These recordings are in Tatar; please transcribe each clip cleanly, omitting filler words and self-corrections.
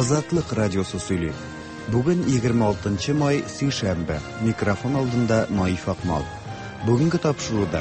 Азатлык радиосы сөйли. Бүген 26 май сейшәмбе. Микрофон алдында Наиф Акмал. Бүгенге тапшыруда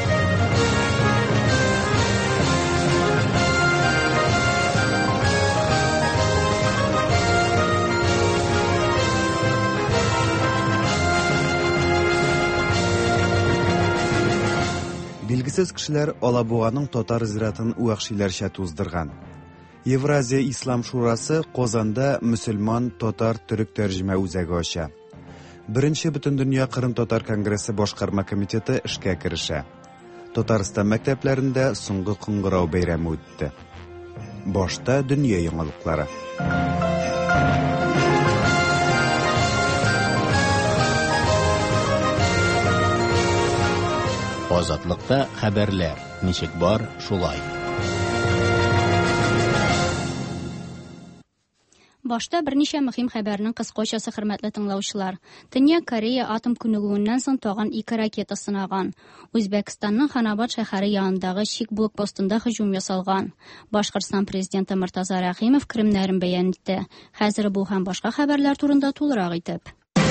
Билгесез кешеләр Алабуганың татар зиратын вахшиләрчә туздырган. Евразия Ислам шурасы Казанда мөселман татар төрек тәрҗемә үзәге ача. Беренче Бөтендөнья Кырым татар конгрессы башкарма комитеты эшкә керешә. Татарстан мәктәпләрендә соңгы кыңгырау бәйрәме үтте. Башта дөнья яңалыклары. Азатлыкта хәбәрләр. Ничек бар, шулай. Башта берничә мөһим хәбәрнең кыскачасы, хөрмәтле тыңлаучылар. Төньяк Корея атом күнегүеннән соң тагын 2 ракета сынаган. Үзбәкстанның Ханабад шәһәре янындагы Чик блокпостында һөҗүм ясалган. Башкортстан президенты Муртаза Рәхимов кремнәрен бәян итте. Хәзер бу һәм башка хәбәрләр турында тулырак итеп.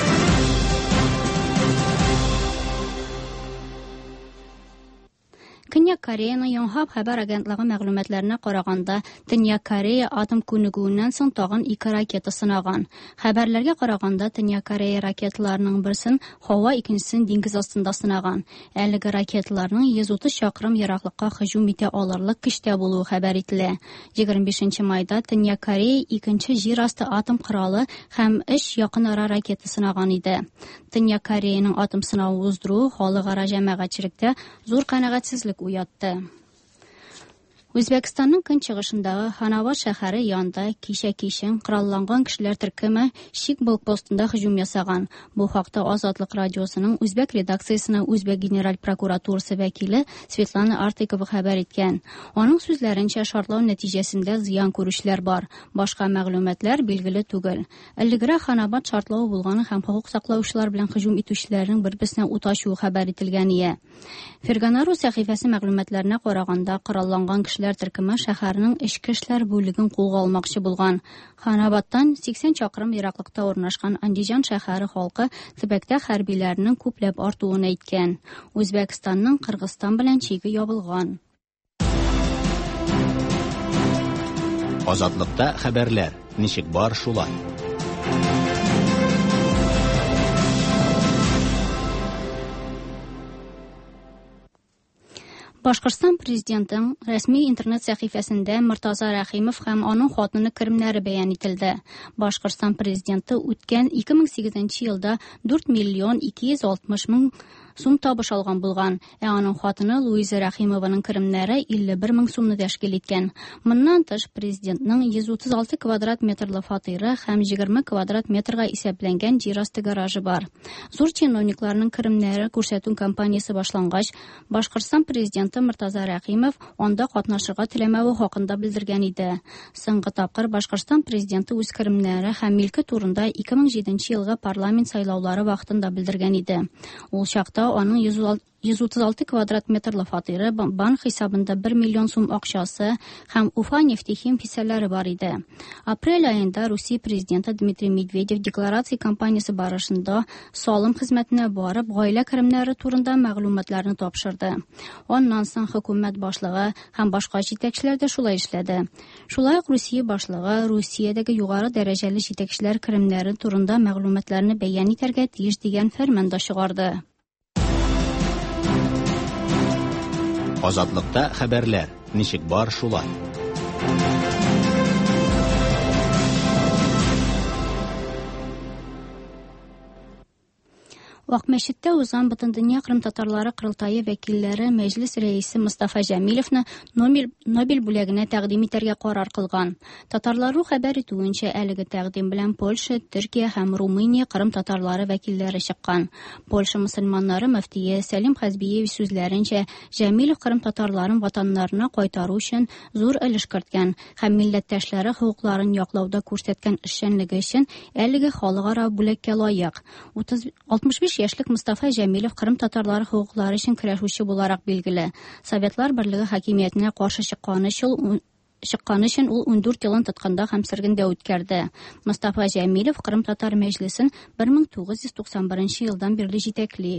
Көньяк Кореяның Йонхап хәбәр агентлыгы мәгълүматларына караганда, Төньяк Корея атом күнегүеннән соң тагын 2 ракета сынаган. Хәбәрләргә караганда, Төньяк Корея ракеталарының берсен һава, икенчесен диңгез астында сынаган. Әлеге ракеталарның 130 чакрым ераклыкка һөҗүм итә алырлык көчтә булуы хәбәр ителә. 25 майда Төньяк Корея икенче җир асты атом коралы һәм 3 якын ара ракета сынаган иде. Төньяк Кореяның атом сынавы уздыруы халыкара җәмәгатьчелектә зур канәгатьсезлек уятты. Үзбәкстанның көнчыгышындагы Ханабад шәһәре янында кичә коралланган кешеләр төркеме Чик блокпостында һөҗүм ясаган. Бу хакта Азатлык радиосының үзбәк редакциясенә үзбәк генераль прокуратурасы вәкиле Светлана Артыкова хәбәр иткән. Аның сүзләренчә, шартлау нәтиҗәсендә зыян күрүчеләр бар. Башка мәгълүматлар билгеле түгел. Элегрәк Ханабад шартлавы булганы һәм хукук саклаучылар белән һөҗүм итүчеләрнең бер-берсенә ут ачуы хәбәр ителгән иде. Ферганару сәхифәсе мәгълүматларына караганда, коралланган кешеләр төркеме шәһәрнең эчке эшләр бүлеген кулга алмакчы булган. Ханабадтан 80 чакрым ераклыкта урнашкан Андижан шәһәре халкы төбәктә хәрбиләрнең күпләп артуын әйткән. Үзбәкстанның Кыргызстан белән чиге ябылган. Азатлыкта хәбәрләр. Ничек бар, шулай. Башкортстан президентының рәсми интернет сәхифәсендә Муртаза Рәхимов һәм аның хатыны кремнәре бәян ителде. Башкортстан президенты үткән 2008 елда 4 миллион 260 мең сум табыш алган булган. Аның хатыны Луиза Рәхимованың кремнәре 51 мең сумны тәшкил иткән. Моннан тыш президентның 136 квадрат метрлы фатиры һәм 20 квадрат метрга исәпләнгән җир асты гаражы бар. Зур чиновникларның кремнәре күрсәтү кампаниясе башлангач, Башкортстан президенты Муртаза Рәхимов анда катнашырга теләмәве хакында белдергән иде. Соңгы тапкыр Башкортстан президенты үз кремнәре һәм милке турында 2007 елга парламент сайлаулары вакытында белдергән иде. Ул чакта аның 136 квадрат метрлы фатиры, банк хисабында 1 миллион сум акчасы һәм Уфа нефтехим хиссәләре бар иде. Апрель айында Русия президенты Дмитрий Медведев декларация кампаниясе барышында салым хезмәтенә барып, гаилә кремнәре турында мәгълүматларны тапшырды. Аннан соң хөкүмәт башлыгы һәм башка җитәкчеләр дә шулай эшләде. Шулай ук Русия башлыгы Русиядәге югары дәрәҗәле җитәкчеләр кремнәре турында мәгълүматларны бәян итәргә тиеш дигән фәрман да чыгарды. Азатлыкта хәбәрләр. Ничек бар, шулай. Вак мәчеттә узган Бөтендөнья Кырым татарлары кырылтайы вәкилләре Мәҗлес рәисе Мустафа Җәмилевне Нобель бүләгенә тәкъдим итәргә карар кылган. Татарлары хәбәр итүенчә, әлеге тәкъдим белән Польша, Төркия һәм Румыния Кырым татарлары вәкилләре чыккан. Польша мөселманнары мөфтие Сәлим Хәзбиев сүзләренчә, Җәмилев Кырым татарларын ватаннарына кайтару өчен зур өлеш керткән һәм милләттәшләре хукукларын яклауда күрсәткән эшчәнлеге өчен әлеге халыкара бүләккә лаек. 65 яшьлек Мустафа Җәмилев Кырым татарлары хукуклары өчен көрәшүче буларак билгеле. Советлар берлеге хакимиятенә каршы чыкканы өчен чыкканы өчен ул 14 елын тоткында һәм сөргендә үткәрде. Мустафа Җәмилев Кырым татар мәҗлесен 1991 елдан бирле җитәкли.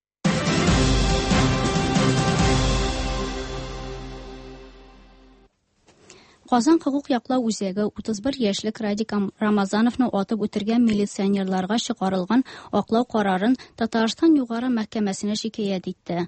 Казан хукук яклау үзәге 31 яшьлек Радик Рамазановны атып үтергән милиционерларга чыгарылган аклау карарын Татарстан югары мәхкәмәсенә шикаят итте.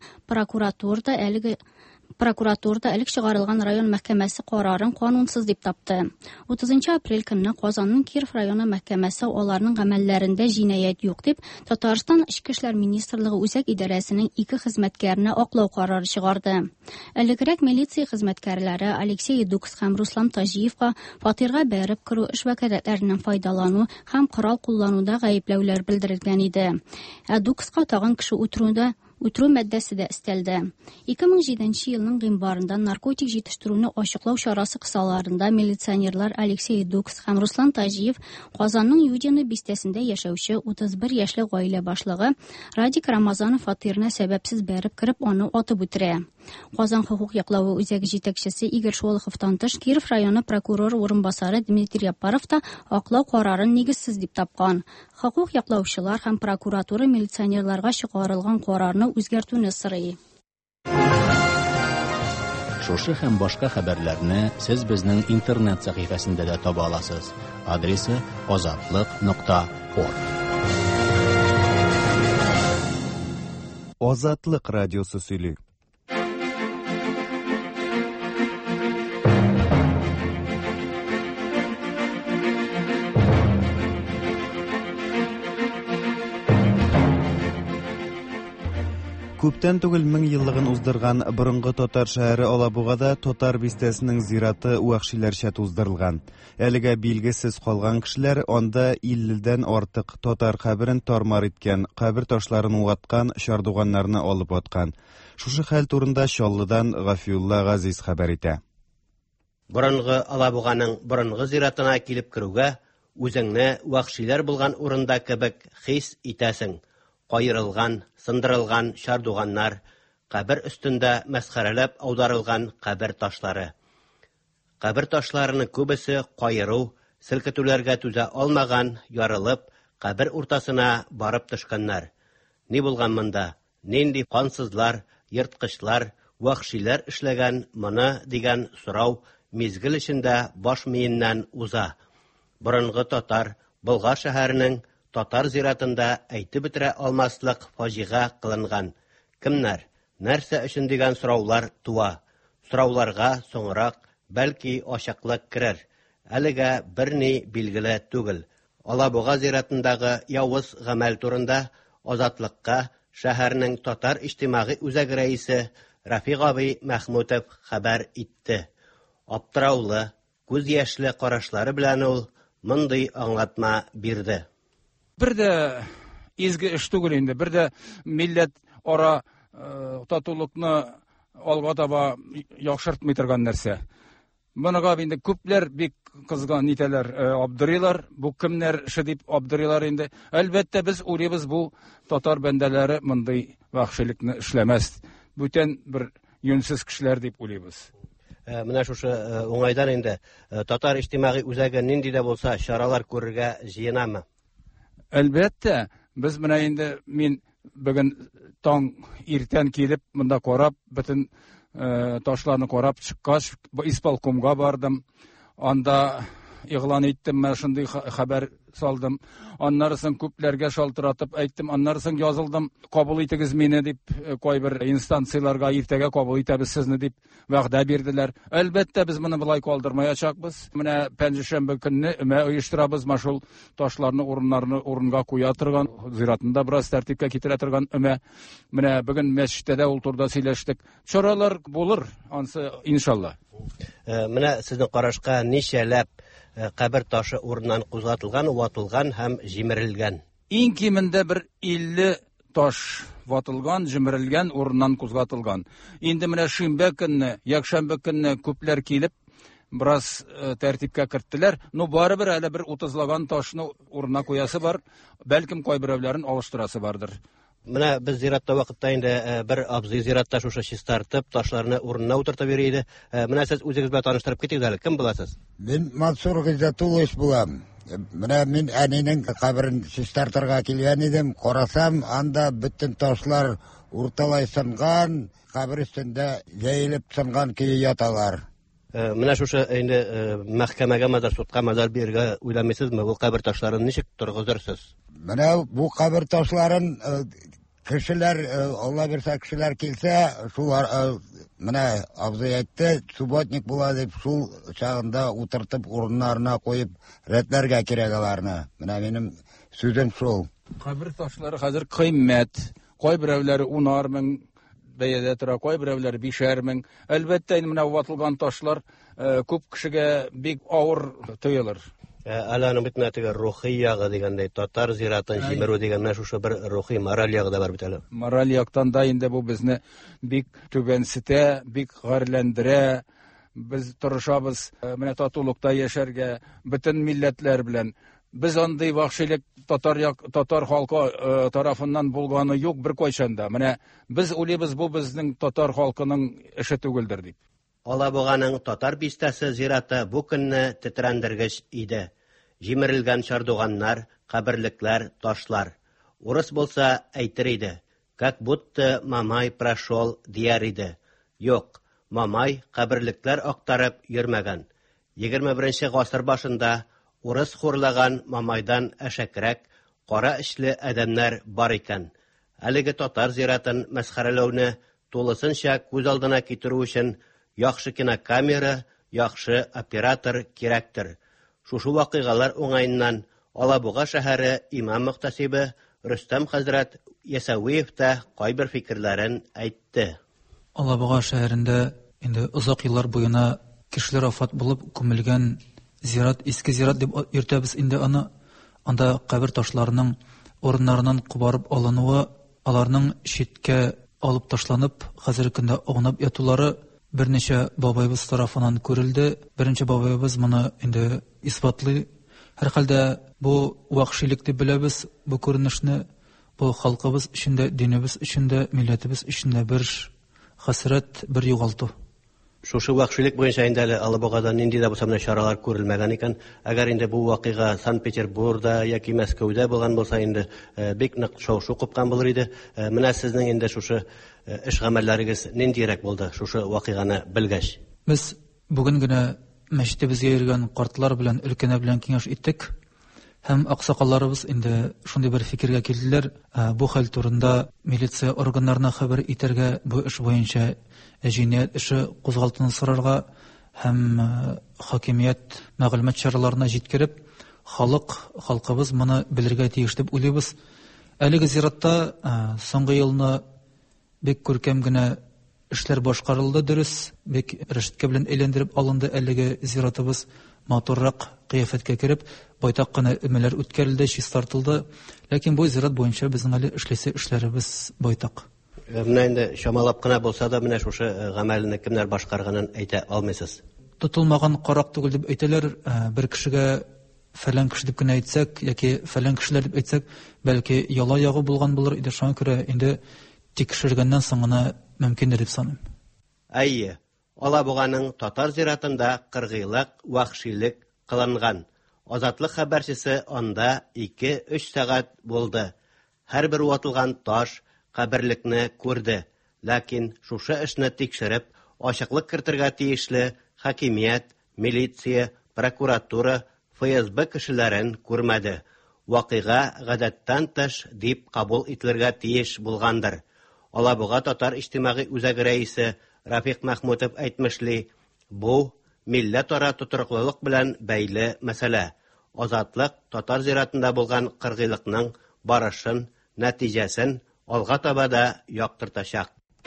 Прокуратурада элек чыгарылган район мәхкәмәсе карарын канунсыз дип тапты. 30 апрель көнне Казанның Киров районы мәхкәмәсе аларның гамәлләрендә җинаять юк дип Татарстан Ичке эшләр министрлыгы үзәк идарәсенең 2 хезмәткәренә аклау карары чыгарды. Элегрәк милиция хезмәткәрләре Алексей Дукс һәм Руслан Тажиевка фатирга бәреп керү эш вәкаләтләреннән файдалану һәм корал куллануда гаепләүләр белдерелгән иде. Дукска тагын кеше үтерү мәддәсе дә өстәлде. 2007 елның гыйнварында наркотик җитештерүне ачыклау чарасы кысаларында милиционерлар Алексей Дукс һәм Руслан Тажиев Казанның Юдино бистәсендә яшәүче 31 яшьлек гаилә башлыгы Радик Рамазанов фатирына сәбәпсез бәреп кереп аны атып үтерә. Казан хукук яклау үзәге җитәкчесе Игорь Шолоховтан тыш Киров районы прокуроры урынбасары Дмитрий Япаров та аклау карарын нигезсез дип тапкан. Хукук яклаучылар һәм прокуратура милиционерларга чыгарылган карарны үзгәртүне сорый. Шушы һәм башка хәбәрләрне сез безнең интернет сәхифәсендә дә таба аласыз. Адресы azatlык.org. Азатлык радиосы сөйли. Күптән түгел 1000 еллыгын уздырган борынгы татар шәһәре Алабугада татар бистәсенең зираты вәхшиләрчә туздырылган. Әлегә билгесез калган кешеләр анда 50дән артык татар каберен тармар иткән, кабер ташларын уаткан, чардуганнарны алып аткан. Шушы хәл турында Чаллыдан Гафиулла Газиз хәбәр итә. Борынгы Алабуганың борынгы зиратына килеп керүгә, үзеңне вәхшиләр булган урында кебек хис итәсең. Кайрылган, сындырылган чардуганнар, кабер өстендә мәсхәрәләп аударылган кабер ташлары. Кабер ташларының күбесе кайру, селкетүләргә түзә алмаган, ярылып, кабер уртасына барып төшкәннәр. Ни булган монда? Нинди кансызлар, йырткычлар, вәхшиләр эшләгән моны дигән сорау мизгел эчендә баш миеннән уза. Борынгы татар Болгар шәһәренең татар зиратында әйтеп бетерә алмаслык фаҗига кылынган. Кемнәр, нәрсә өчен дигән сораулар туа. Сорауларга соңрак бәлки ачыклык керер. Әлегә берни билгеле түгел. Алабуга зиратындагы явыз гамәл турында Азатлыкка шәһәрнең татар иҗтимагый үзәге рәисе Рафиг абый Мәхмүтов хәбәр итте. Аптыраулы, күз яшьле карашлары белән ул мондый аңлатма бирде. Bir de izgi iş түгел инде, bir de millet ара татулыкны алга таба яхшыртмый торган нәрсә. Моныга инде күпләр бик кызган нитәләр, абдырыйлар, бу кемнәр эше дип абдырыйлар инде. Әлбәттә без уйлыйбыз, бу татар бәндәләре мондый вахшилекне эшләмәс. Бүтән бер юньсез кешеләр дип уйлыйбыз. Менә шушы уңайдан инде татар иҗтимагый үзәге нинди дә булса чаралар күрергә җыенамы? Әлбәттә, без менә инде мин бүген таң иртән килеп, монда карап, бөтен ташларны карап чыккач, исполкомга бардым. Анда игълан иттем, мен шундый хәбәр салдым. Аннарысын күпләргә шалтыратып әйттем, аннарысын язылдым. Кабул итегез мине дип, кайбер инстанцияларга иртәгә кабул итәбез сезне дип вәгъдә бирделәр. Әлбәттә, без моны булай калдырмаячакбыз. Менә пәнҗешәмбе көнне оештырабыз, машул ташларны урынга куя торган, зиратында бераз тәртипкә китерә торган менә бүген мәчеттә дә ул турда сөйләштек. Чаралар булыр, ансы иншалла. Менә сезнең карашка ничәләп кабер ташы урыннан кузгатылган, ватылган һәм җимерелгән? Иң кимендә бер 50 таш ватылган, җимерелгән, урыннан кузгатылган. Инде менә шимбә көнне, якшәмбе көнне күпләр килеп, бераз тәртипкә керттеләр. Барыбер әле бер 30лаган ташны урынына куясы бар, бәлкем кайберәүләрен алыштырасы бардыр. Менә без зиратта вакытта инде бер абзый зиратта шушы чистартып, ташларны урынына утыртып йөри иде. Менә сез үзегез белән таныштырып китегез әле. Кем буласыз? Мин Мансур Гыйззатуллович булам. Менә мин әнинең каберен чистартырга килгән идем. Карасам, анда бөтен ташлар урталай сынган, кабер өстендә җәелеп сынган көе яталар. Менә шушы инде мәхкәмәгә мәдәр судка мәдәр бирергә уйламыйсызмы? Бу кабер ташларын ничек торгызырсыз? Менә бу кабер ташларын кешеләр, Алла бирсә кешеләр килсә, шулар менә абзый әйтте, субботник була дип, шул чагында утыртып урыннарына куеп рәтләргә кирәк аларны. Менә минем сүзем шул. Кабер ташлары хәзер кыйммәт. Кай берәүләре 10 мең бәядә тора, кай берәүләре 5 мең. Әлбәттә, менә ватылган ташлар күп кешегә бик авыр тоелыр. Әле аның бит мәтәгә рухи ягы дигәндәй, татар зиратын җимерү дигәннән шушы бер рухи мораль ягы да бар бит әле. Мораль яктан да инде бу безне бик түбәнсетә, бик гарьләндерә. Без тырышабыз менә татулыкта яшәргә бөтен милләтләр белән. Без андый вахшилек татар халкы тарафыннан булганы юк беркайчан да. Менә без уйлыйбыз, бу безнең татар халкының эше түгелдер дип. Алабуганың татар бистәсе зираты бу көнне тетрәндергеч иде. Җимерелгән чардуганнар, каберлекләр, ташлар. Урыс булса әйтер иде. Как будто Мамай прошел дияр иде. Юк, Мамай каберлекләр актарып йөрмәгән. 21 гасыр башында урыс хурлаган Мамайдан әшәкрәк, кара эшле адәмнәр бар икән. Әлеге татар зиратын мәсхәрәләүне тулысынча күз алдына китерү өчен яхшы кинокамера, яхшы оператор кирәктер. Шушы вакыйгалар уңайыннан Алабуга шәһәре имам мөхтәсибе Рөстәм хәзрәт Ясауиев та кайбер фикерләрен әйтте. Алабуга шәһәрендә инде озак еллар буена кешеләр вафат булып күмелгән зират, иске зират дип йөртәбез инде аны. Анда кабер ташларының урыннарыннан кубарып алынуы, аларның читкә алып ташланып, хәзерге көндә аунап ятулары берничә бабайыбыз тарафынан күрелде. Беренче бабайыбыз моны инде исбатлый. Һәр хәлдә бу вахшилек дип беләбез, бу күренешне, бу халкыбыз өчен дә, динебез өчен дә, милләтебез өчен дә бер хәсрәт, бер югалту. Шушы вакшилек буенча инде Алабугада нинди дә булса менә чаралар күрелмәгән икән. Әгәр инде бу вакыйга Санкт-Петербургда яки Мәскәүдә булган булса инде бик нык шау-шу купкан булыр иде. Менә сезнең инде шушы эш гамәлләрегез ниндирәк булды шушы вакыйганы белгәч? Без бүген генә мәчетебезгә йөргән картлар белән, өлкәннәр белән киңәш иттек. Һәм аксакалларыбыз инде шундый бер фикергә килделәр. Бу хәл турында милиция органнарына хәбәр итәргә, бу эш буенча җинаять эше кузгалтуны сорарга һәм хакимият мәгълүмат чараларына җиткереп, халкыбыз моны белергә тиеш дип уйлыйбыз. Әлеге зиратта соңгы елны бик күркәм генә эшләр башкарылды, дөрес, бик рәшәткә белән әйләндереп алынды әлеге зиратыбыз. Матуррак кыяфәткә кереп, байтак кына өмәләр үткәрелде, чистартылды. Ләкин бу зират буенча безнең әле эшләсе эшләребез байтак. Менә инде шамалап кына булса да менә шушы гамәлне кемнәр башкарганын әйтә алмыйсыз. Тотылмаган карак түгел дип әйтәләр. Бер кешегә фәлән кеше дип кенә әйтсәк, яки фәлән кешеләр дип әйтсәк, бәлки яла ягы булган булыр иде. Шуңа күрә инде тикшергәннән соң гына мөмкин дип саныйм. Әйе, Алабуганың татар зиратында кыргыйлык, вахшилек кылынган. Азатлык хәбәрчесе анда 2-3 сәгать булды. Һәрбер ватылган таш каберлекне күрде. Ләкин шушы эшне тикшереп, ачыклык кертергә тиешле хакимият, милиция, прокуратура, ФСБ кешеләрен күрмәде. Вакыйга гадәттән тыш дип кабул ителергә тиеш булгандыр. Алабуга татар иҗтимагый үзәге рәисе Рафик Мәхмүтов әйтмешли, бу милләт-ара тутырыклылык белән бәйле мәсьәлә. Азатлык татар зиратында булган кыргыйлыкның барышын, нәтиҗәсен алга таба да яктыртачак.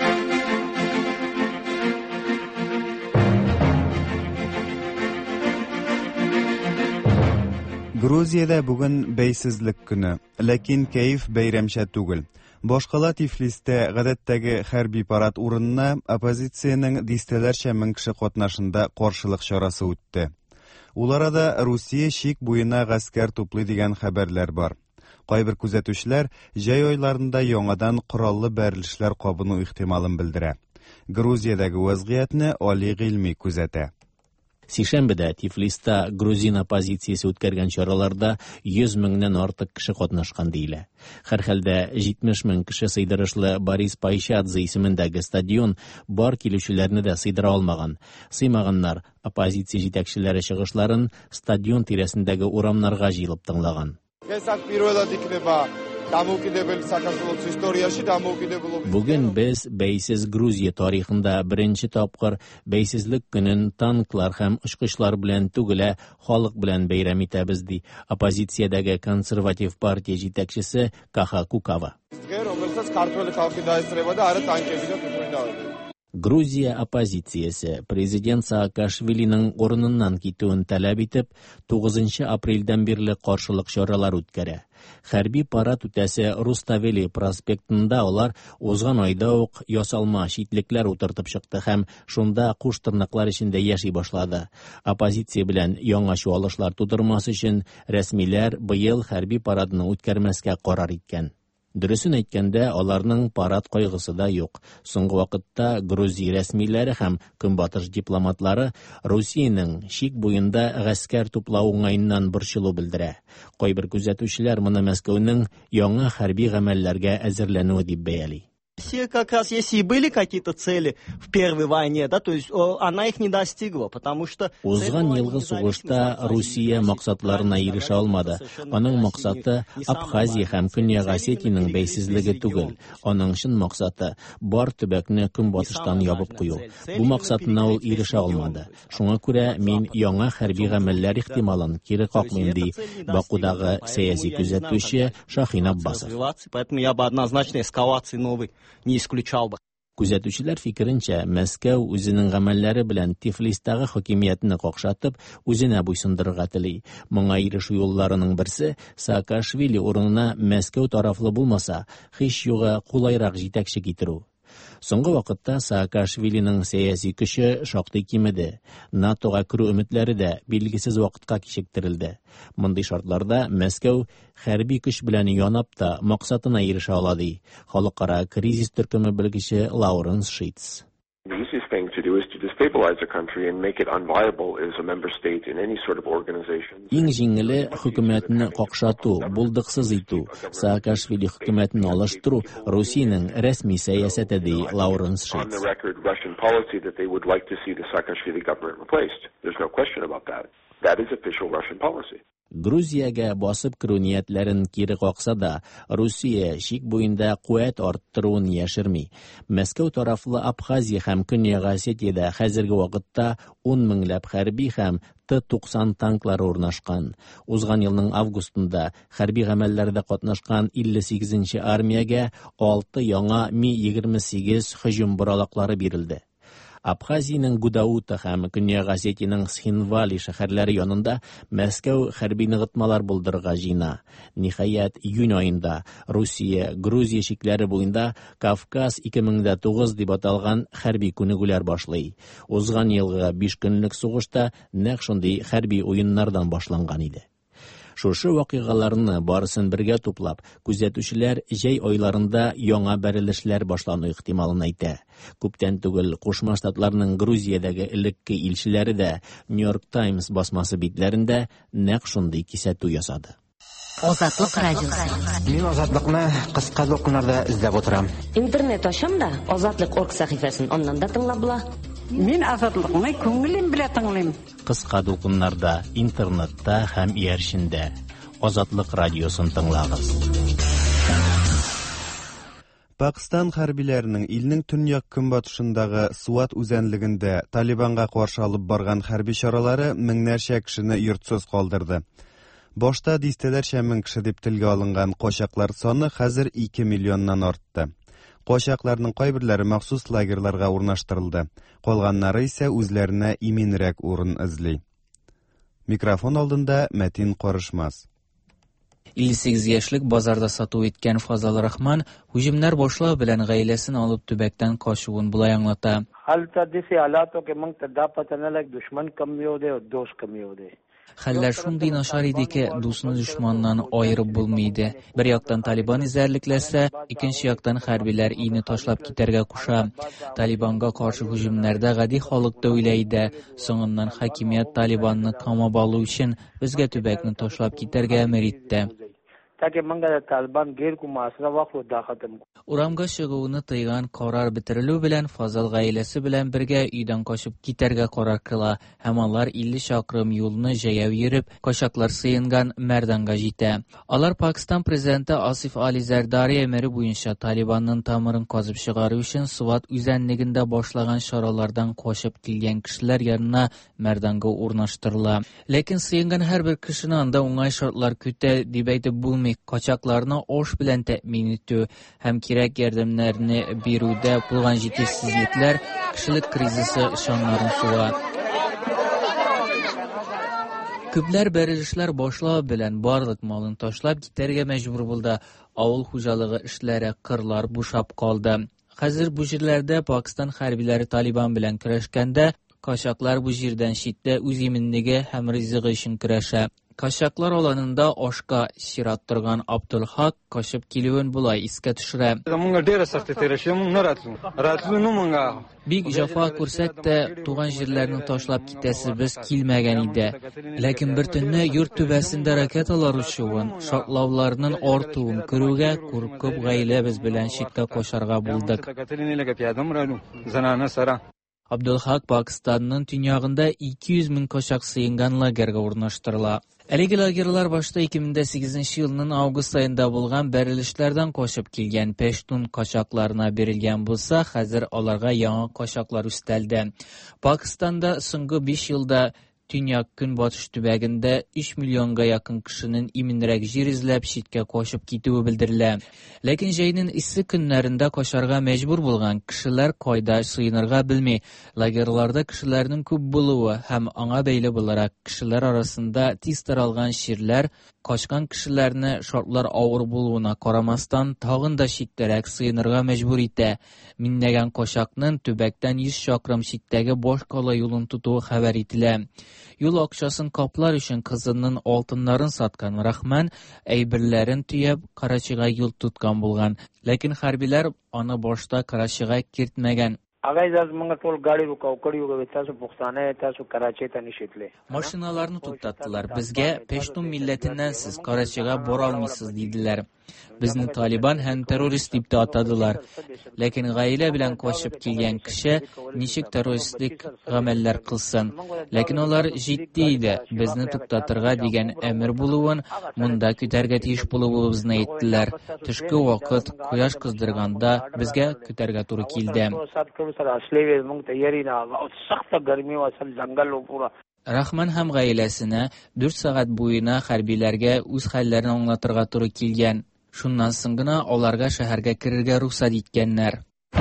Грузиядә бүген бәйсезлек көне, ләкин кәеф бәйрәмчә түгел. Башкала Тифлистә гадәттәге хәрби парад урынына оппозициянең дистәләрчә мең кеше катнашында каршылык чарасы үтте. Ул арада Русия чик буена гаскәр туплый дигән хәбәрләр бар. Кайбер күзәтүчеләр җәй айларында яңадан кораллы бәрелешләр кабыну ихтималын белдерә. Грузиядәге вазгыятьне Али Гыйльми күзәтә. Сишәмбедә Тифлиста грузин оппозициясе үткәргән чараларда 100 меңнән артык кеше катнашкан диелә. Һәрхәлдә 70 мең кеше сыйдырышлы Борис Пайчадзе исемендәге стадион бар килүчеләрне дә сыйдыра алмаган. Сыймаганнар оппозиция җитәкчеләре чыгышларын стадион тирәсендәге урамнарга җыелып тыңлаган. Бүген без бәйсез Грузия тарихында беренче тапкыр бәйсезлек көнен танклар һәм очкычлар белән түгелә, халык белән бәйрәм итәбез, ди оппозициядәге консерватив партия җитәкчесе Каха Кукава. Грузия оппозициясе президент Саакашвилинең урыныннан китүен таләп итеп 9 апрельдән бирле каршылык чаралар үткәрә. Хәрби парад үтәсе Руставели проспектында алар узган айда ук ясалма шитлекләр утыртып чыкты һәм шунда куш тырнаклар эчендә яши башлады. Оппозиция белән яңа чуалышлар тудырмас өчен рәсмиләр быел хәрби парадны үткәрмәскә карар иткән. Дөресен әйткәндә, аларның парад кайгысы да юк. Соңгы вакытта Грузия рәсмиләре һәм көнбатыш дипломатлары Русиянең шик буенда гаскәр туплау уңаеннан борчылу белдерә. Кайбер күзәтүчеләр моны Мәскәүнең яңа хәрби гамәлләргә әзерләнүе дип бәяли. Все как раз, если и были какие-то цели в первой войне, да, то есть она их не достигла, потому что... Узган елгы сугышта Русия максатларына ирешә алмады. Аның максаты Абхазия һәм Көньяк Осетиянең бәйсезлеге түгел. Аның чын максаты бар төбәкне көнбатыштан ябып кую. Бу максатына ул ирешә алмады. Шуңа күрә мин яңа хәрби гамәлләр ихтималын кире какмыйм, ди Бакудагы сәяси күзәтүче Шахин Аббасов. Поэтому я бы однозначно эскалации новой не исключал бы. Күзәтүчеләр фикеренчә, Мәскәү үзенең гамәлләре белән Тифлистагы хакимиятне какшатып, үзенә буйсындырырга тели. Моңа ирешү юлларының берсе Саакашвили урынына Мәскәү тарафлы булмаса, һич югы кулайрак җитәкче китерү. Соңгы вакытта Саакашвилинең сәяси көче шактый кимеде. НАТОга керү өметләре дә билгесез вакытка кичектерелде. Мондый шартларда Мәскәү хәрби көч белән янап та максатына ирешә ала, ди халыкара кризис төркеме белгече Лауренс Шитц. The easiest thing to do is to destabilize a country and make it unviable as a member state in any sort of organization. Иң җиңеле хөкүмәтне какшату, булдыксыз итү, Саакашвили хөкүмәтен алыштыру Русиянең рәсми сәясәте, ди Лауренс Шитц. On the record, Russian policy that they would like to see the Saakashvili government replaced. There's no question about that. That is official Russian policy. Грузиягә басып керү ниятләрен кире какса да, Русия шик буенда куәт арттыруын яшерми. Мәскәү тарафлы Абхазия һәм Көньяк Осетиядә хәзерге вакытта 10 меңләп хәрби һәм Т-90 танклары урнашкан. Узган елның августында хәрби гамәлләрдә катнашкан 58-нче армиягә 6 яңа Ми-28 һөҗүм боралаклары бирелде. Абхазиянең Гудаута һәм Көньяк Осетиянең Схинвали шәһәрләре янында Мәскәү хәрби ныгытмалар булдырырга җыена. Ниһаять, июнь аенда Русия, Грузия шикләре буенда Кавказ 2009 дип аталган хәрби күнегүләр башлый. Узган елгы 5 көнлек сугышта нәкъ шундый хәрби уеннардан башланган иде. Шушы вакыйгаларны барысын бергә туплап, күзәтүчеләр җәй айларында яңа бәрелешләр башлану ихтималын әйтә. Күптән түгел Кушма Штатларның Грузиядәге элекке илчеләре дә Нью-Йорк Таймс басмасы битләрендә нәкъ шундый кисәтү ясады. Азатлык радиосы. Мин азатлыкны кыска докумнарда эзләп утырам. Интернет ашам да Азатлык.орг сәхифәсен аннан да тыңлап була. Мин азатлыкны күңелем белән тыңлыйм. Кыска докумнарда, интернетта һәм иярчендә Азатлык радиосын тыңлагыз. Пакистан хәрбиләренең илнең төньяк көнбатышындагы Суат үзәнлегендә Талибанга каршы алып барган хәрби чаралары меңнәрчә кешене йортсыз калдырды. Башта дистәләрчә мең кеше дип телгә алынган качаклар саны хәзер 2 миллионнан артты. Качакларның кайберләре махсус лагерьларга урнаштырылды. Калганнары исә үзләренә иминрәк урын эзли. Микрофон алдында Мәтин Карышмас. 58 яшьлек базарда сату иткән Фазал Рахман һөҗүмнәр башлау белән гаиләсен алып төбәктән качуын булай аңлата. हालत ऐसे हालातों के मंग तदा पता न लग दुश्मन कम भी हो दे और दोस्त कम भी हो दे Хәлләр шундый начар иде ки, дусны душманнан аерып булмый. Бер яктан Талибан изәрлекләсә, икенче яктан хәрбиләр өйне ташлап китәргә куша. Талибанга каршы һөҗүмнәрдә гади халык да уйлый иде. Соңыннан хакимият Талибанны камап алу өчен безгә төбәкне ташлап китәргә әмер итте. Урамга чыгуны тыйган карар бетерелү белән Фазал гаиләсе белән бергә өйдән качып китәргә карар кыла һәм алар 50 чакрым юлны җәяү йөреп, качаклар сыенган Мәрданга җитә. Алар Пакистан президенты Асиф Али Зардари әмере буенча Талибанның тамырын казып чыгару өчен Суват үзәнлегендә башлаган чаралардан качып килгән кешеләр янына Мәрданга урнаштырыла. Ләкин сыенган һәрбер кешене анда уңай шартлар көтә дип әйтеп булмый. Качакларны ош белән тәэмин итү һәм кирәк ярдәмнәрне бирүдә булган җитешсезлекләр кешелек кризисы шаннарын суга. Күпләр бәрелешләр башлау белән барлык малын ташлап китәргә мәҗбүр булды. Авыл хуҗалыгы эшләре, кырлар бушап калды. Хәзер бу җирләрдә Пакистан хәрбиләре Талибан белән көрәшкәндә, качаклар бу җирдән читтә үз иминлеге һәм ризыгы өчен көрәшә. Качаклар аланында ашка чират торган Абдулхак качып килүен булай искә төшерә. Бик җафа күрсәк тә, туган җирләрне ташлап китәсебез килмәгән иде. Ләкин бер төнне йорт түбәсендә ракеталар учуын, шартлауларның артуын күрүгә куркып гаиләбез белән читкә качарга булдык. Абдулхак Пакистанның төньягында 200 мең качак сыенган лагерьгә урнаштырыла. Әлеге лагерьлар башта 2008 елның август айында булган бәрелешләрдән качып килгән Пештун качакларына бирелгән булса, хәзер аларга яңа качаклар үстәлде. Пакистанда соңгы 5 елда Төньяк көнбатыш төбәгендә 3 миллионга якын кешенең иминрәк җир эзләп читкә качып китүе белдерелә. Ләкин җәйнең иссе көннәрендә качарга мәҗбүр булган кешеләр кайда сыенырга белми. Лагерьларда кешеләрнең күп булуы һәм аңа бәйле буларак кешеләр арасында тиз таралган ширләр качкан кешеләрне шартлар авыр булуына карамастан тагын да читтәрәк сыенырга мәҗбүр итә. Миннәгән качакның төбәктән 100 чакрым читтәге Башкала юлын тотуы хәбәр ителә. Юл акчасын каплар өчен кызының алтыннарын саткан Рахман әйберләрен төяп Карачига юл тоткан булган. Ләкин хәрбиләр аны башта Карачига кертмәгән. Машиналарны туктаттылар. Безгә Пештун милләтеннән сез Карачига бара алмыйсыз диделәр. Безне Талибан һәм террорист дип атадылар. Ләкин гаилә белән качып килгән кеше ничек террористик гамәлләр кылсын. Ләкин алар җитди иде. Безне туктатырга дигән әмер булуын, монда көтәргә тиеш булуыбызны әйттеләр. Төшке вакыт кояш кыздырганда безгә көтәргә туры килде. Рахман һәм гаиләсенә 4 сагать буена хәрбиләргә үз хәлләрен аңлатырга туры килгән. Шуннан соң гына аларга шәһәргә керергә рөхсәт иткәннәр.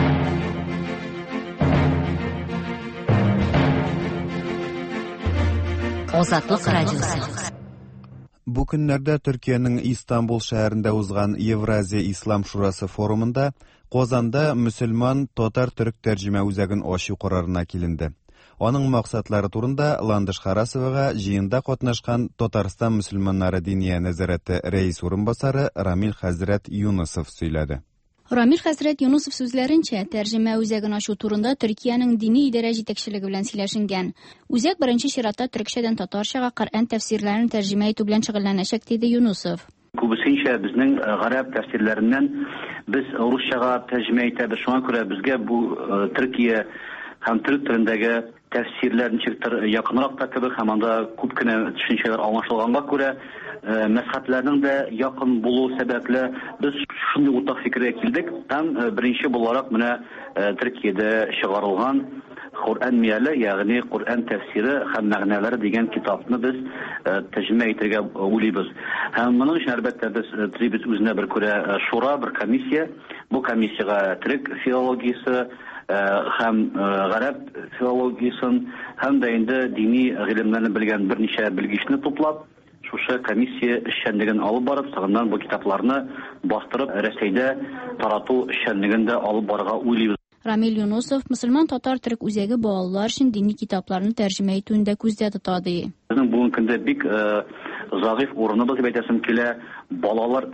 Азатлык радиосы. Бу көннәрдә Төркиянең Истанбул шәһәрендә узган Евразия Ислам шурасы форумында Казанда мөселман татар-төрек тәрҗемә үзәген ачу карарына киленде. Аның максатлары турында Ландыш Харасовага җыенда катнашкан Татарстан мөселманнары диния нәзарәте рәис урынбасары Рамил Хәзрәт Юнусов сөйләде. Рамил Хәзрәт Юнусов сүзләренчә, тәрҗемә үзәген ачу турында Төркиянең дини идарә җитәкчелеге белән сөйләшенгән. Үзәк беренче чиратта төркчәдән татарчага Коръән тәфсирләрен тәрҗемә итү белән шөгыльләнәчәк, диде Юнусов. Күбесенчә безнең гарәп тәфсирләреннән без русчага тәрҗемә итәбез. Шуңа күрә безгә бу Төркия һәм төрек телендәге тәфсирләр ничектер якынрак та кебек, һәм анда күп кенә төшенчәләр аңлашылганга күрә мәсхәтләрнең дә якын булу сәбәпле без шундый уртак фикергә килдек. Һәм беренче буларак менә Төркиядә чыгарылган Коръән мияле, ягъни Коръән тәфсире һәм мәгънәләре дигән китапны без тәрҗемә итәргә уйлыйбыз. Һәм моның өчен әлбәттә без трибут үзенә бер күрә шура, бер комиссия. Бу комиссиягә төрек филологиясе һәм гарәп филологиясын һәм дә инде дини гыйлемнәрне белгән берничә белгечне туплап, шушы комиссия эшчәнлеген алып барып, соңыннан бу китапларны бастырып, Рәсәйдә тарату эшчәнлеген дә алып барырга уйлыйбыз. Рамил Юнусов мөселман татар-төрек үзәге балалар өчен дини китапларны тәрҗемә итүендә күздә тота ди. Безнең бүгенге көндә бик зәгыйфь урыныбыз дип әйтәсем килә. Балалар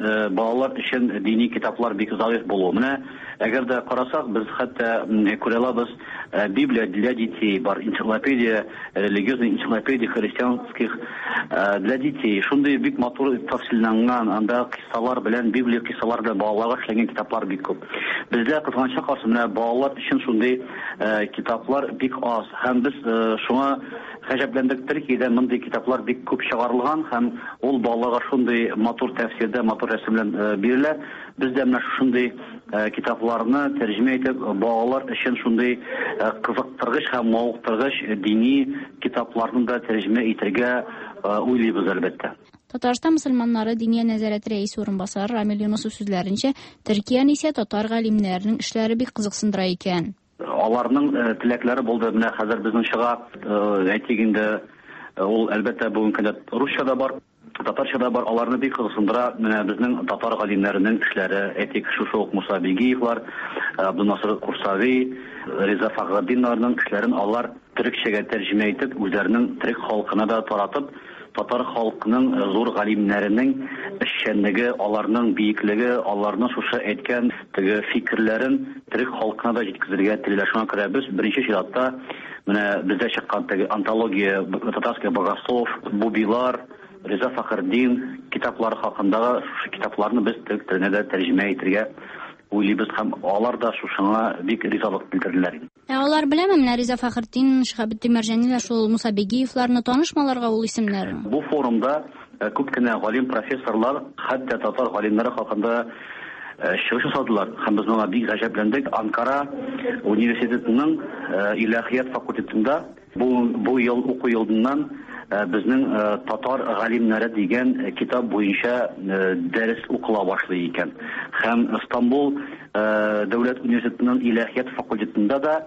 өчен дини китаплар бик зәгыйфь булу. Менә әгәр дә карасак, без хәтта күрә алабыз, Библия для детей бар, энциклопедия, религиозная энциклопедия христианских для детей. Шундый бик матур тәфсилләнгән, анда киссалар белән Библия киссалары да балаларга эшләнгән китаплар бик күп. Бездә кызганча каршы менә балалар өчен шундый китаплар бик аз. Һәм без шуңа гаҗәпләндек, Төркиядә мондый китаплар бик күп чыгарылган һәм ул балаларга шундый матур тәфсирдә, матур рәсем белән бирелә. Без дә менә шундый китапларны тәрҗемә итеп, балалар өчен шундый кызыктыргыч һәм мавыктыргыч дини китапларны да тәрҗемә итәргә уйлыйбыз әлбәттә. Татарстан мөселманнары Диния нәзарәте рәисе орынбасары Рамил Юнусов сүзләренчә, Төркияне исә татар галимнәренең эшләре бик кызыксындыра икән. Аларның теләкләре булды. Менә хәзер безнең чыга, әйтик инде, ул әлбәттә бүгенге көндә русчада бар, татарчада бар. Аларны бик кызыксындыра менә безнең татар галимнәренең эшләре. Әйтик, шушы Муса Бигиевлар, Абдунасыр Курсави, Реза Фаграддиннарның эшләрен алар төрекчәгә тәрҗемә итеп, үзләренең төрек халкына да таратып, татар халкының зур галимнәренең эшчәнлеге, аларның биеклеге, аларның шушы әйткән теге фикерләрен төрек халкына да җиткезергә телиләр. Шуңа күрә без беренче чиратта менә бездә чыккан теге антология татарских богослов, Бубилар, Реза Фахрдин китаплары хакындагы шушы китапларны без төрек теленә дә тәрҗемә итәргә уйлыйбыз һәм алар да шушыңа бик ризалык белдерделәр. Алар беләме менә Реза Фахрдин, Шиһабетдин Мәрҗанилар, шул Муса Бигиевларны танышмаларга ул исемнәр. Бу форумда күп кенә галим профессорлар, хәтта татар галимнәре хакында чыгыш ясадылар. Һәм без моңа бик гаҗәпләндек. Анкара университетының илаһият факультетында бу ел уку елыннан безнең татар галимнәре дигән китап буенча дәрес укыла башлый икән. Һәм Истанбул дәүләт университетының илаһият факультетында да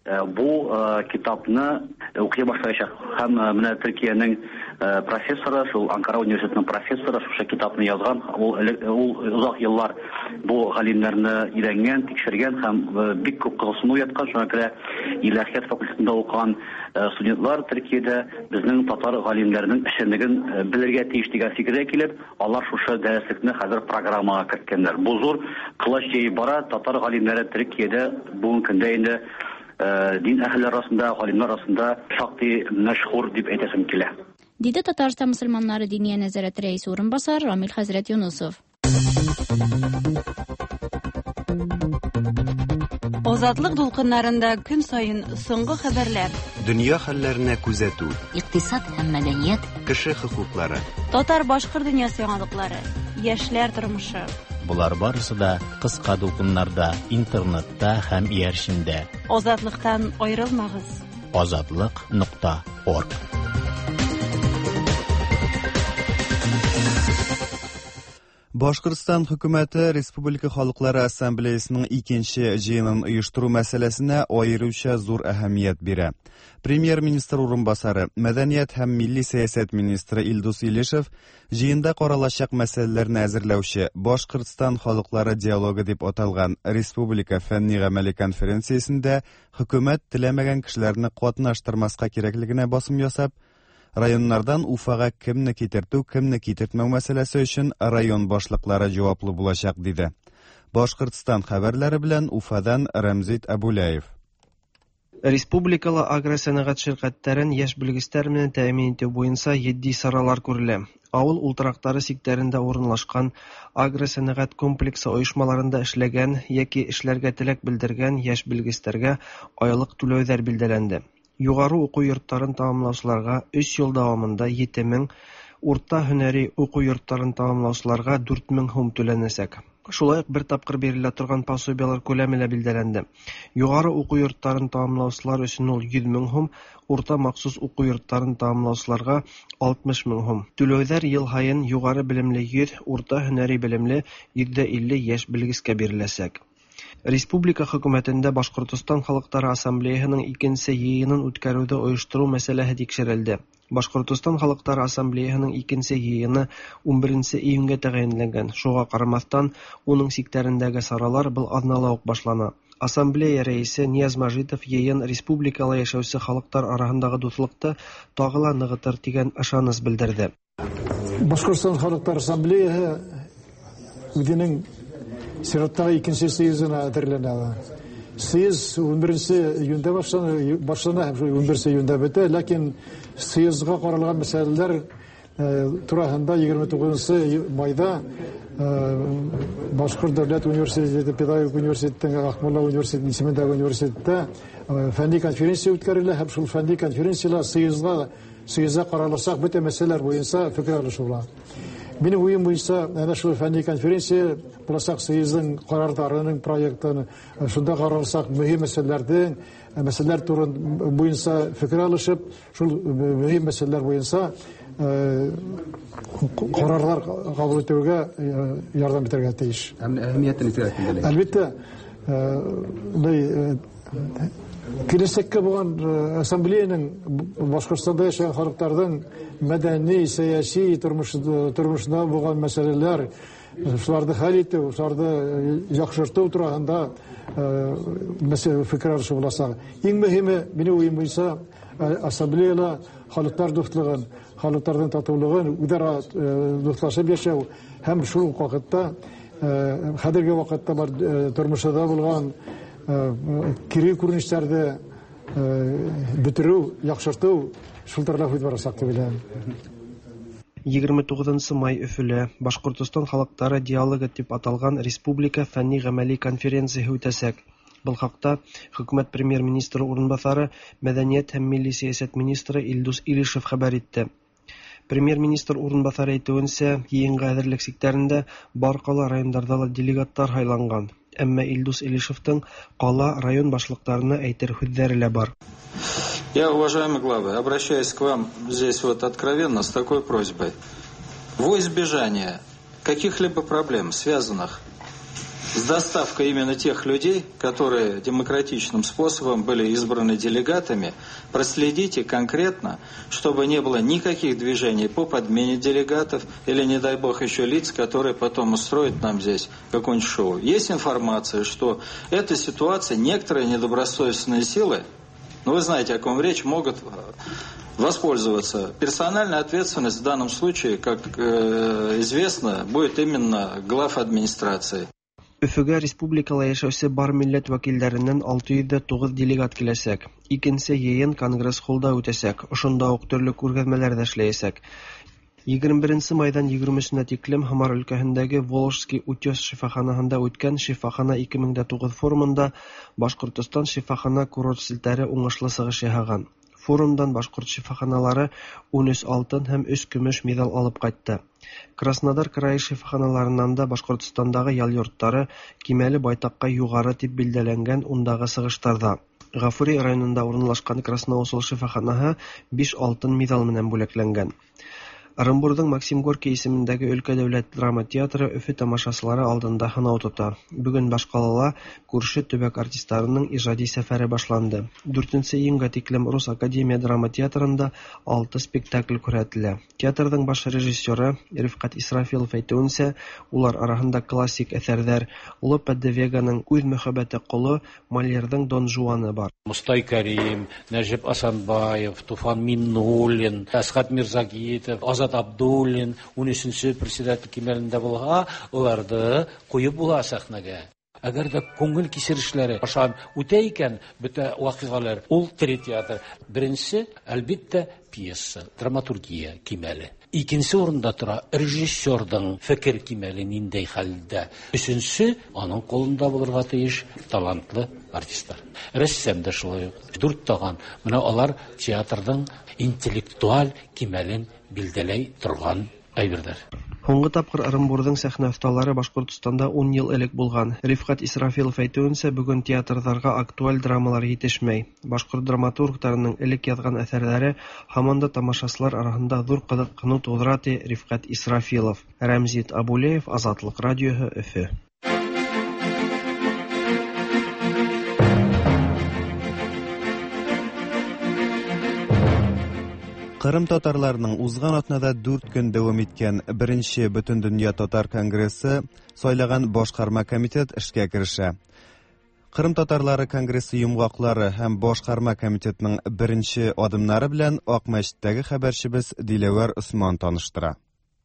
бу китапны укый башлаячак. Һәм менә Төркиянең профессоры, шул Анкара университетының профессоры шушы китапны язган. Ул узак еллар бу галимнәрне өйрәнгән, тикшергән һәм бик күп кызыксыну яткан. Шуңа күрә илаһият факультетында укыган студентлар Төркиядә безнең татар галимнәренең эшчәнлеген белергә тиеш дигән фикергә килеп, алар шушы дәреслекне хәзер программага керткәннәр. Бу зур кылыч җәй бара. Татар галимнәре Төркиядә бүгенге көндә инде дин әһелләре арасында, галимнәр арасында шактый мәшһүр дип әйтәсем килә. Диде Татарстан мөселманнары Диния нәзарәте рәисе орынбасары Рамил хәзрәт Юнусов. Азатлык дулкыннарында көн саен соңгы хәбәрләр. Дөнья хәлләренә күзәтү. Икътисад һәм мәдәният. Кеше хокуклары. Татар-башкорт дөньясы яңалыклары. Яшьләр тормышы. Булар барысы да кыска дулкыннарда, интернетта һәм иярчендә. Азатлыктан аерылмагыз. Azatlyk.org. Башкортстан хөкүмәте Республика Халыклары Ассамблеясының икенче җыенын оештыру мәсьәләсенә аеруча зур әһәмият бирә. Премьер-министр урынбасары, мәдәният һәм милли сәясәт министры Илдус Илешев җыенда каралачак мәсьәләләрне әзерләүче Башкортстан халыклары диалогы дип аталган Республика фәнни-гамәли конференциясендә хөкүмәт теләмәгән кешеләрне катнаштырмаска кирәклегенә басым ясап, районнардан Уфага кемне китертү, кемне китертмәү мәсьәләсе өчен район башлыклары җаваплы булачак диде. Башкортстан хәбәрләре белән Уфадан Рамзит Абулаев. Республикалы агросәнәгать ширкәтләрен яшь белгечләр белән тәэмин итү буенча 7 саралар күрелә. Авыл ултырактары сектарында урынлашкан агросәнәгать комплексы оешмаларында эшләгән яки эшләргә теләк белдергән яшь белгечләргә айлык түләүләр билдәләнде. Югары уку йортларын тамамлаучыларга 3 ел дәвамында 7000, урта һөнәри уку йортларын тамамлаучыларга 4000 сум түләнәчәк. Шулай ук бер тапкыр бирелә торган пособиялар күләме дә билдәләнде. Югары уку йортларын тамамлаучылар өчен ул 7000 сум, урта махсус уку йортларын тамамлаучыларга 60000 сум. Түләүләр ел һаен югары белемле 100, урта һөнәри белемле 150 яшь белгескә биреләчәк. Республика хөкүмәтендә Башкортстан Халыклары Ассамблеясының икенче җыенын үткәрүдә оештыру мәсьәләсе тикшерелде. Башкортстан Халыклары Ассамблеясының икенче җыены 11 июньгә тәгаенләнгән. Шуңа карамастан, уның сектарындагы саралар был атнала ук башлана. Ассамблея рәисе Нияз Мажитов йыйын республикала яшәүче халыклар арасындагы дуслыкты тагы ла ныгытыр дигән ышаныс белдерде. Башкортстан халыклар ассамблеяһы үзенең сираттагы икенче съездына әзерләнә. Съезд 11 июньдә башлана, 11 июньдә бетә, ләкин съездга каралган мәсьәләләр турасында 29 майда Башкорт дәүләт университеты, педагогик университетының Акмола университетының исемендәге университетта фәнни конференция үткәрелә һәм шул фәнни конференциялар съездга каралсак бөтә мәсьәләләр буенча фикер алышыла. Минем уем буенча әнә шул фәнни конференция булачак съездның карарларының проектын шунда каралсак мөһим мәсьәләләр турында буенча фикер алышып, шул мөһим мәсьәләләр буенча карарлар кабул итүгә ярдәм итәргә тиеш. Әһәмиятен итәргә. Әлбәттә, киләчәккә булган ассамблеяның Башкортстанда яшәгән халыкларның мәдәни, сәяси тормышында булган мәсьәләләр, шуларны хәл итү, шуларны яхшырту турында фикер алышу булса. Иң мөһиме, минем уем буенча, ассамблеяда халыклар дуслыгын, халыкларның татулыгын, үзара дуслашып яшәү һәм шул вакытта, хәзерге вакытта бар тормышында булган кире күренешләрне бетерү, яхшырту, шул тараф барасак дип беләм. 29 май Өфөлә Башкортстан халыклары диалогы дип аталган республика фәнни-гамәли конференциясе үтәсәк. Был хакта Хөкүмәт премьер-министры урынбасары, мәдәният һәм милли сәясәт министры Илдус Илишев хәбәр итте. Премьер-министр урынбасары әйтүенчә, йыйынга әзерлек сектәрендә бар кала районнарда ла делегаттар сайланган. Әмма Илдус Илишевтың кала район башлыкларына әйтер сүзләре лә бар. Я, уважаемые главы, обращаюсь к вам здесь откровенно с такой просьбой. Во избежание каких-либо проблем, связанных с доставкой именно тех людей, которые демократичным способом были избраны делегатами, проследите конкретно, чтобы не было никаких движений по подмене делегатов или, не дай бог, еще лиц, которые потом устроят нам здесь какое-нибудь шоу. Есть информация, что эта ситуация, некоторые недобросовестные силы, вы знаете, о ком речь, могут воспользоваться. Персональная ответственность в данном случае, как известно, будет именно глав администрации. Өфөгә республикала яшәүче бар милләт вәкилләреннән 609 делегат киләсәк. Икенче йыйын Конгресс-холлда үтәсәк. Ошонда ук төрле күргәзмәләр дә эшләячәк. 21 майдан 23-нә тиклем Хамар өлкәһендәге Волжский утес шифаханаһында үткән Шифахана 2009 форумында Башкортстан шифахана курорт селтәре уңышлы сыгыш яһаган. Форумдан Башкорт шифаханалары 13 алтын һәм 3 көмеш медаль алып кайтты. Краснодар крае шифаханаларынан да Башкортстандагы ял йортлары кимәле байтакка югары дип билдәләнгән ундагы сыгыштарда. Гафури районында урынлашкан Красноусол шифаханаһы 5 алтын медаль менән бүләкләнгән. Оренбургның Максим Горький исемендәге өлкә дәүләт драма театры Өфе тамашачылары алдында һынау тота. Бүген башкалала күрше төбәк артистларының иҗади сәфәре башланды. 4 июньгә тиклем Рус академия драма театрында 6 спектакль күрсәтелә. Театрның баш режиссеры Рифкат Исрафилов әйтүенчә, улар арасында классик әсәрләр Лопе де Веганың Үз мөхәббәте кулы, Мольерның Дон Жуаны бар. Мустай Кәрим, Нәҗип Асанбаев, Туфан Миннуллин, Әсгать Мирзагитов, Абдуллин, 13-нче председатель кимәлендә булга, уларды куеп була сәхнәгә. Әгәр дә күңел кисерешләре ашан үтә икән бөтә вакыйгалар, ул театр. Беренче, әлбәттә, пьеса, драматургия кимәле. Икенче урында тора режиссерның фикер кимәле ниндәй хәлдә. Өченче, аның кулында булырга тиеш талантлы артистлар. Рәссам да шулай. 4 таган. Менә алар театрның интеллектуаль кимәлен билдәләй торган әйберләр. Һуңгы тапкыр Оренбургның сәхнә осталары Башкортстанда 10 ел элек булган. Рифкат Исрафилов әйтүенчә, бүген театрларга актуаль драмалар җитешмәй. Башкорт драматургларының элек язган әсәрләре һаман да тамашачылар арасында зур кызыксыну тудыра ди Рифкат Исрафилов. Рәмзит Абулеев, Азатлык радиоһы, Өфе. Кырым татарларының узган атнада 4 көн дәвам иткән 1-нче Бөтендөнья татар конгрессы сайлаган башкарма комитет эшкә керешә. Кырым татарлары конгрессы йомгаклары һәм башкарма комитетының беренче адымнары белән Ак мәчеттәге хәбәрчебез Диләвәр Усман таныштыра.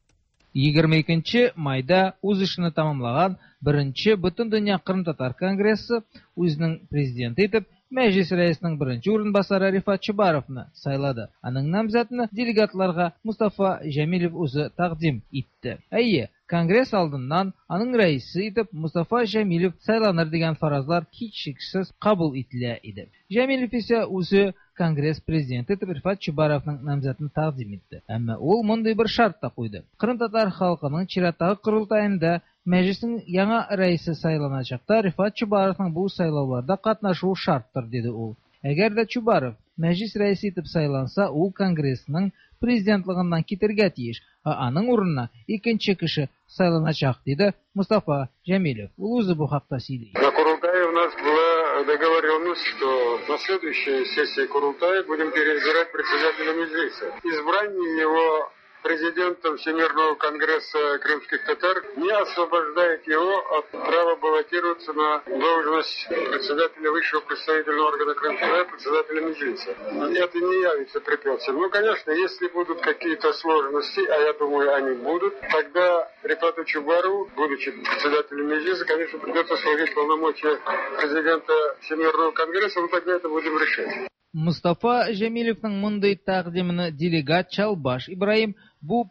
22 майда үз эшен тамамлаган беренче Бөтендөнья Кырым татар конгрессы үзенең президенты итеп Мәҗлес рәисенең беренче урынбасары Рифат Чубаровны сайлады. Аның намзәтне делегатларга Мустафа Җәмилев үзе тәкъдим итте. Әйе, конгресс алдыннан аның рәисе итеп Мустафа Җәмилев сайланыр дигән фаразлар һичшиксез кабул ителә иде. Җәмилев исә үзе конгресс президенты итеп Рифат Чубаровның намзәтен тәкъдим итте. Әмма ул мондый бер шарт та куйды. Кырым татар халкының чираттагы курултаенда Мәҗлеснең яңа рәисе сайланачакта Рифат Чубаровның бу сайлауларда катнашуы шарттыр, диде ул. Әгәр дә Чубаров мәҗлес рәисе итеп сайланса, ул конгрессның президентлыгыннан китәргә тиеш, аның урынына икенче кеше сайланачак, диде Мустафа Җәмилев. Ул үзе бу хакта сөйли. На Курултае у нас была договоренность, что на следующей сессии Курултая будем переизбирать председателя Меджлиса. Избрание его президентом Всемирного конгресса крымских татар не освобождает его от права баллотироваться на должность председателя высшего представительного органа Крымского, председателя Меджлиса. Это не явится препятствием. Ну, конечно, если будут какие-то сложности, а я думаю, они будут, тогда Рифату Чубарову, будучи председателем Меджлиса, конечно, придется сложить полномочия президента Всемирного конгресса, но тогда это будем решать. Мустафа Җәмилевнең мондый тәкъдимене делегат Чалбаш Ибраһим бу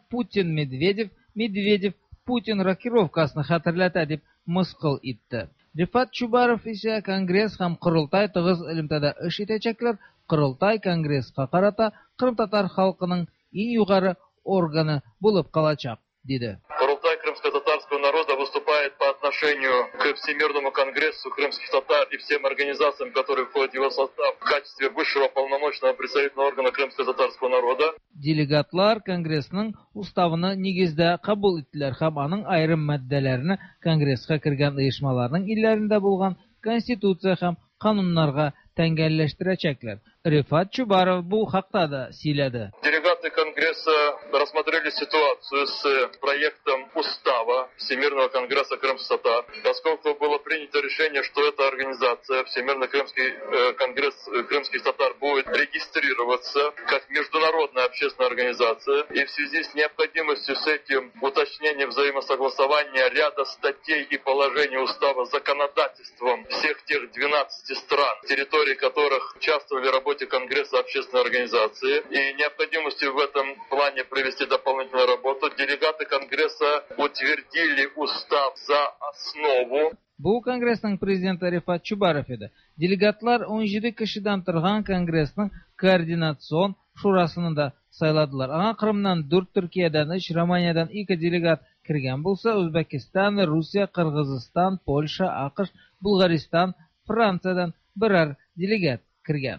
Медведев Путин рокировкасын хәтерләтә дип мыскыл итте. Рифат Чубаров исә конгресс һәм Курултай тыгыз элемтәдә эш итәчәкләр. Курултай конгресска карата Кырым татар халкының иң югары органы булып калачак, диде. Курултай крымско-татарского народа выступает по отношению к Всемирному конгрессу крымских татар и всем организациям, которые входят в его состав, в качестве высшего полномочного представительного органа крымско-татарского народа. Делегатлар конгрессның уставыны нигездә кабул иттеләр һәм аның айрым маддәләрне конгресска кергән оешмаларның илләрендә булган конституция һәм кануннарга тәңгәлләштерәчәкләр. Рифат Чубаров бу хакта да сөйләде. Делегаты конгресса рассмотрели ситуацию с проектом устава Всемирного конгресса крымских татар, поскольку было принято решение, что эта организация, Всемирный конгресс крымских татар, будет регистрироваться как международная общественная организация, и в связи с необходимостью с этим уточнения взаимосогласования ряда статей и положений устава законодательством всех тех 12 стран, территории которых участвовали в работе Конгресса общественной организации, и необходимостью в этом плане провести дополнительную работу, делегаты Конгресса утвердили устав за основу. Бу конгрессның президенты Рифат Чубаров иде. Делегатлар 17 кешедән торган конгрессның координацион шурасını да сайладылар. Аңа Кырымнан 4, Төркиядән 3, Романиядән 2 делегат кергән булса, Үзбәкстан, Русия, Кыргызстан, Польша, АКШ, Булгаристан, Франциядән берәр делегат кергән.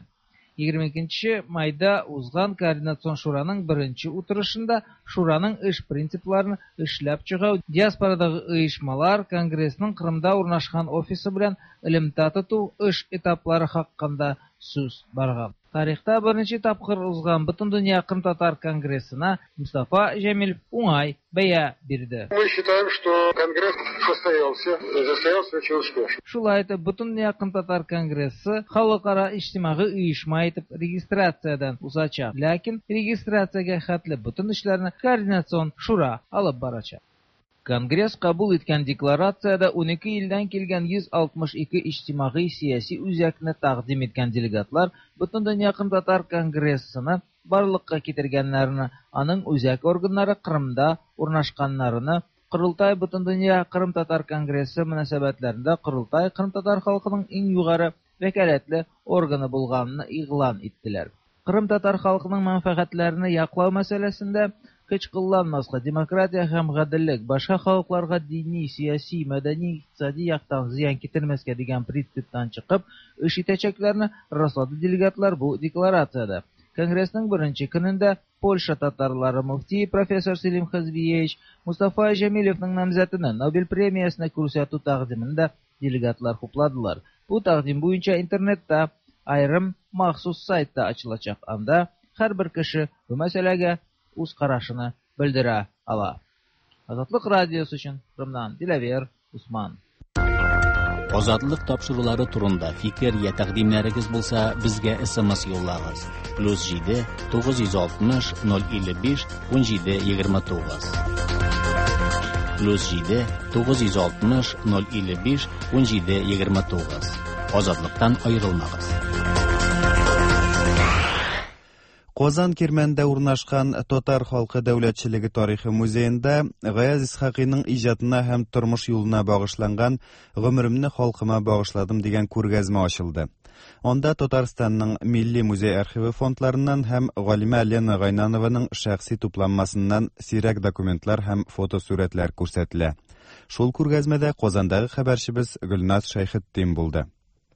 22 майда узган координацион шураның беренче утырышында шураның эш принципларын эшләп чыгу, диаспорадагы оешмалар конгрессның Кырымда урнашкан офисы белән элемтә тоту эш этаплары хакында сүз барган. Тарихта беренче тапкыр узган Бөтендөнья Кырым татар конгрессына Мустафа Җәмилев уңай бәя бирде. Мы считаем, что конгресс состоялся очень успешно. Шулай итеп, Бөтендөнья Кырым татар конгрессы халыкара иҗтимагый оешма итеп регистрациядән узачак. Ләкин регистрациягә хәтле бөтен эшләрне координацион шура алып барачак. Конгресс кабул иткән декларациядә 12 илдән килгән 162 иҗтимагый сияси үзәкне тәкъдим иткән делегатлар Бөтендөнья Кырым татар конгрессыны барлыкка китергәннәрне, аның үзәк органнары Кырымда урнашканнарны, Курултай Бөтендөнья Кырым татар конгрессы мөнәсәбәтләрендә Курултай Кырым татар халкының иң югары вәкаләтле органы булганын игълан иттеләр. Кырым татар халкының мәнфәгатьләрен яклау мәсьәләсендә көч кулланмаска, демократия һәм гаделлек, башка халыкларга дини, сияси, мәдәни, икътисади яктан зыян китермәскә дигән принциптан чыгып, эш итәчәкләрне раслады делегатлар бу декларациядә. Конгрессның беренче көнендә Польша татарлары муфти профессор Селим Хәзбиевич Мустафа Җәмилевнең намзәтенә Нобель премиясына күрсәтү тәкъдимендә делегатлар хупладылар. Бу тәкъдим буенча интернетта айрым махсус сайтта ачылачак. Анда һәрбер кеше бу мәсьәләгә үз карашын белдерә ала. Азатлык радиосы өчен Кырымнан Диләвер Усман. Озатлык тапшырулары турында фикер я тәкъдимнәрегез булса, безгә SMS юллагыз. +7 960 055 1729. +7 960 055 1729. Азатлыктан аерылмагыз. Казан Кирмәндә урнашкан Татар халкы дәүләтчелеге тарихы музеенда Гаяз Исхакыйның иҗатына һәм тормыш юлына багышланган "Гомремне халкыма багышладым" дигән күргәзмә ачылды. Анда Татарстанның милли музей архивы фондларыннан һәм Галимә Лена Гайнанованың шәхси тупланмасыннан сирәк документлар һәм фотосурәтләр күрсәтелә. Шул күргәзмәдә Казандагы хәбәрчебез Гөлназ Шәйхетдин булды.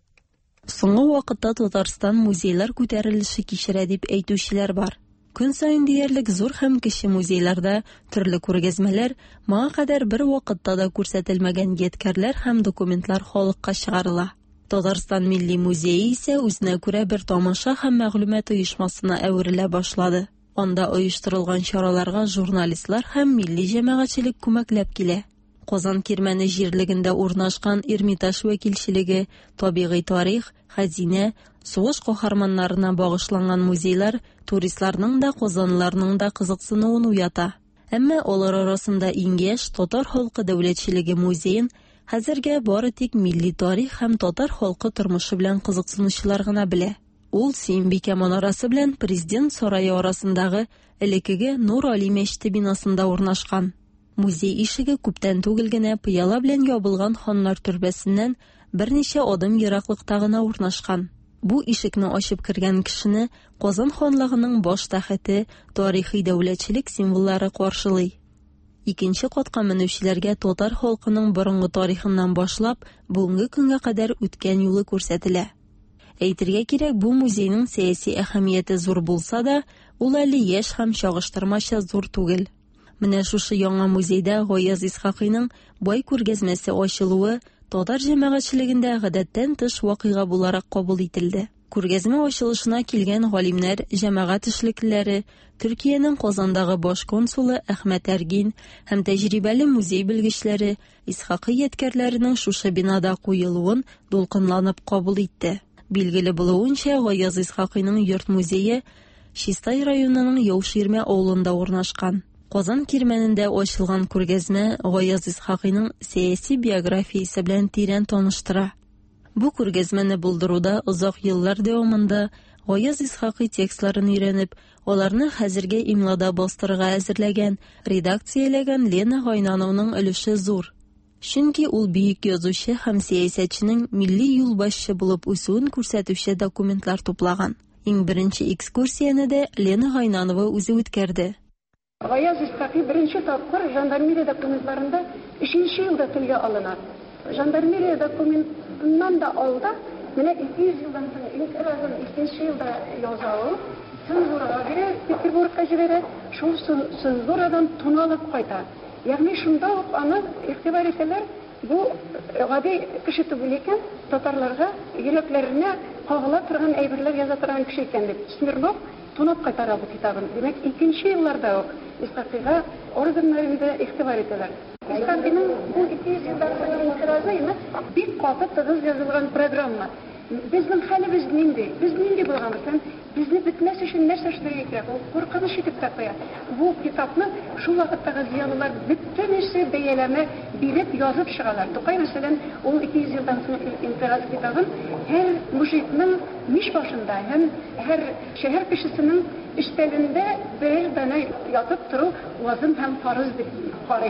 Соңгы вакытта Татарстан музейлар күтәрелеше кичерә дип әйтүчеләр бар. Көн саен диярлек зур һәм кече музейларда төрле күргәзмәләр, моңа кадәр бер вакытта да күрсәтелмәгән ядкарлар һәм документлар халыкка чыгарыла. Татарстан милли музее исә үзенә күрә бер тамаша һәм мәгълүмат оешмасына әверелә башлады. Анда оештырылган чараларга журналистлар һәм милли җәмәгатьчелек күмәкләп килә. Казан Кирмәне җирлегендә урнашкан Эрмитаж вәкилчелеге, табигый тарих, хәзинә, сугыш каһарманнарына багышланган музейлар туристларның да, казанлыларның да кызыксынуын уята. Әмма алар арасында иң яшь Татар халкы дәүләтчелеге музеен хәзергә бары тик милли тарих һәм татар халкы тормышы белән кызыксынучылар гына белә. Ул Сөембикә манарасы белән Президент сарае арасындагы элекеге Нур Али мәчете бинасында урнашкан. Музей ишеге күптән түгел генә пыяла белән ябылган ханнар төрбәсеннән берничә адым ераклыкта гына урнашкан. Бу ишекне ачып кергән кешене Казан ханлыгының баш тәхете, тарихи дәүләтчелек символлары каршылый. Икенче катка менүчеләргә татар халкының борынгы тарихыннан башлап бүгенге көнгә кадәр үткән юлы күрсәтелә. Әйтергә кирәк, бу музейның сәяси әһәмияте зур булса да, ул әле яшь һәм чагыштырмача зур түгел. Менә шушы яңа музейда Гаяз Исхакыйның бай күргәзмәсе ачылуы татар җәмәгатьчелегендә гадәттән тыш вакыйга буларак кабул ителде. Күргәзмә ачылышына килгән галимнәр, җәмәгать эшлеклеләре, Төркиянең Казандагы баш консулы Әхмәт Әргин һәм тәҗрибәле музей белгечләре Исхакый ядкәрләренең шушы бинада куелуын дулкынланып кабул итте. Билгеле булуынча, Гаяз Исхакыйның йорт музее Чистай районының Яуширмә авылында урнашкан. Казан Кирмәнендә ачылган күргәзмә Гаяз Исхакыйның сәяси биографиясе белән тирән таныштыра. Бу күргәзмәне булдыруда озак еллар дәвамында Гаяз Исхакый текстларын өйрәнеп, аларны хәзергә имлада бастырырга әзерләгән, редакцияләгән Лена Гайнановның өлеше зур. Чөнки ул бөек язучы һәм сәясәтченең милли юлбашчы булып үсүен күрсәтүче документлар туплаган. Иң беренче экскурсияне дә Лена Гайнанова үзе үткәрде. Гаяз Исхакый беренче тапкыр жандармерия документларында 3нче елда телгә алына. Жандармерия документыннан да алда, менә 200 елдан соң инкыразын 2нче елда яза. Цензурага бирә, Петербургка җибәрә, шул цензурадан туналып кайта. Ягъни шунда ук аны игътибар итәләр, бу гади кеше түгел икән, татарларга йөрәкләренә кагыла торган әйберләр яза торган кеше икән дип. Смирнов тунап кайтара бу китабын. Димәк, 2нче елларда ук Исхакыйга органнарында игътибар итәләр. Исхакыйның бу 200 елдан соңгы инкыразы бик каты тыгыз язылган программа. Безнең хәлебез нинди? Без нинди булганбыз? Безне бетмәс өчен нәрсә эшләргә кирәк? Ул куркыныч итеп тапая. Бу китапны шул вакыттагы зыялылар бөтенесе бәяләмә биреп язып чыгалар. Тукай мәсәлән, ул 200 елдан соң инкыраз китабын һәр мужикның миш башында һәм һәр шәһәр кешесенең эштәлендә бер дана ятып тору лазым һәм фарыз дип карый.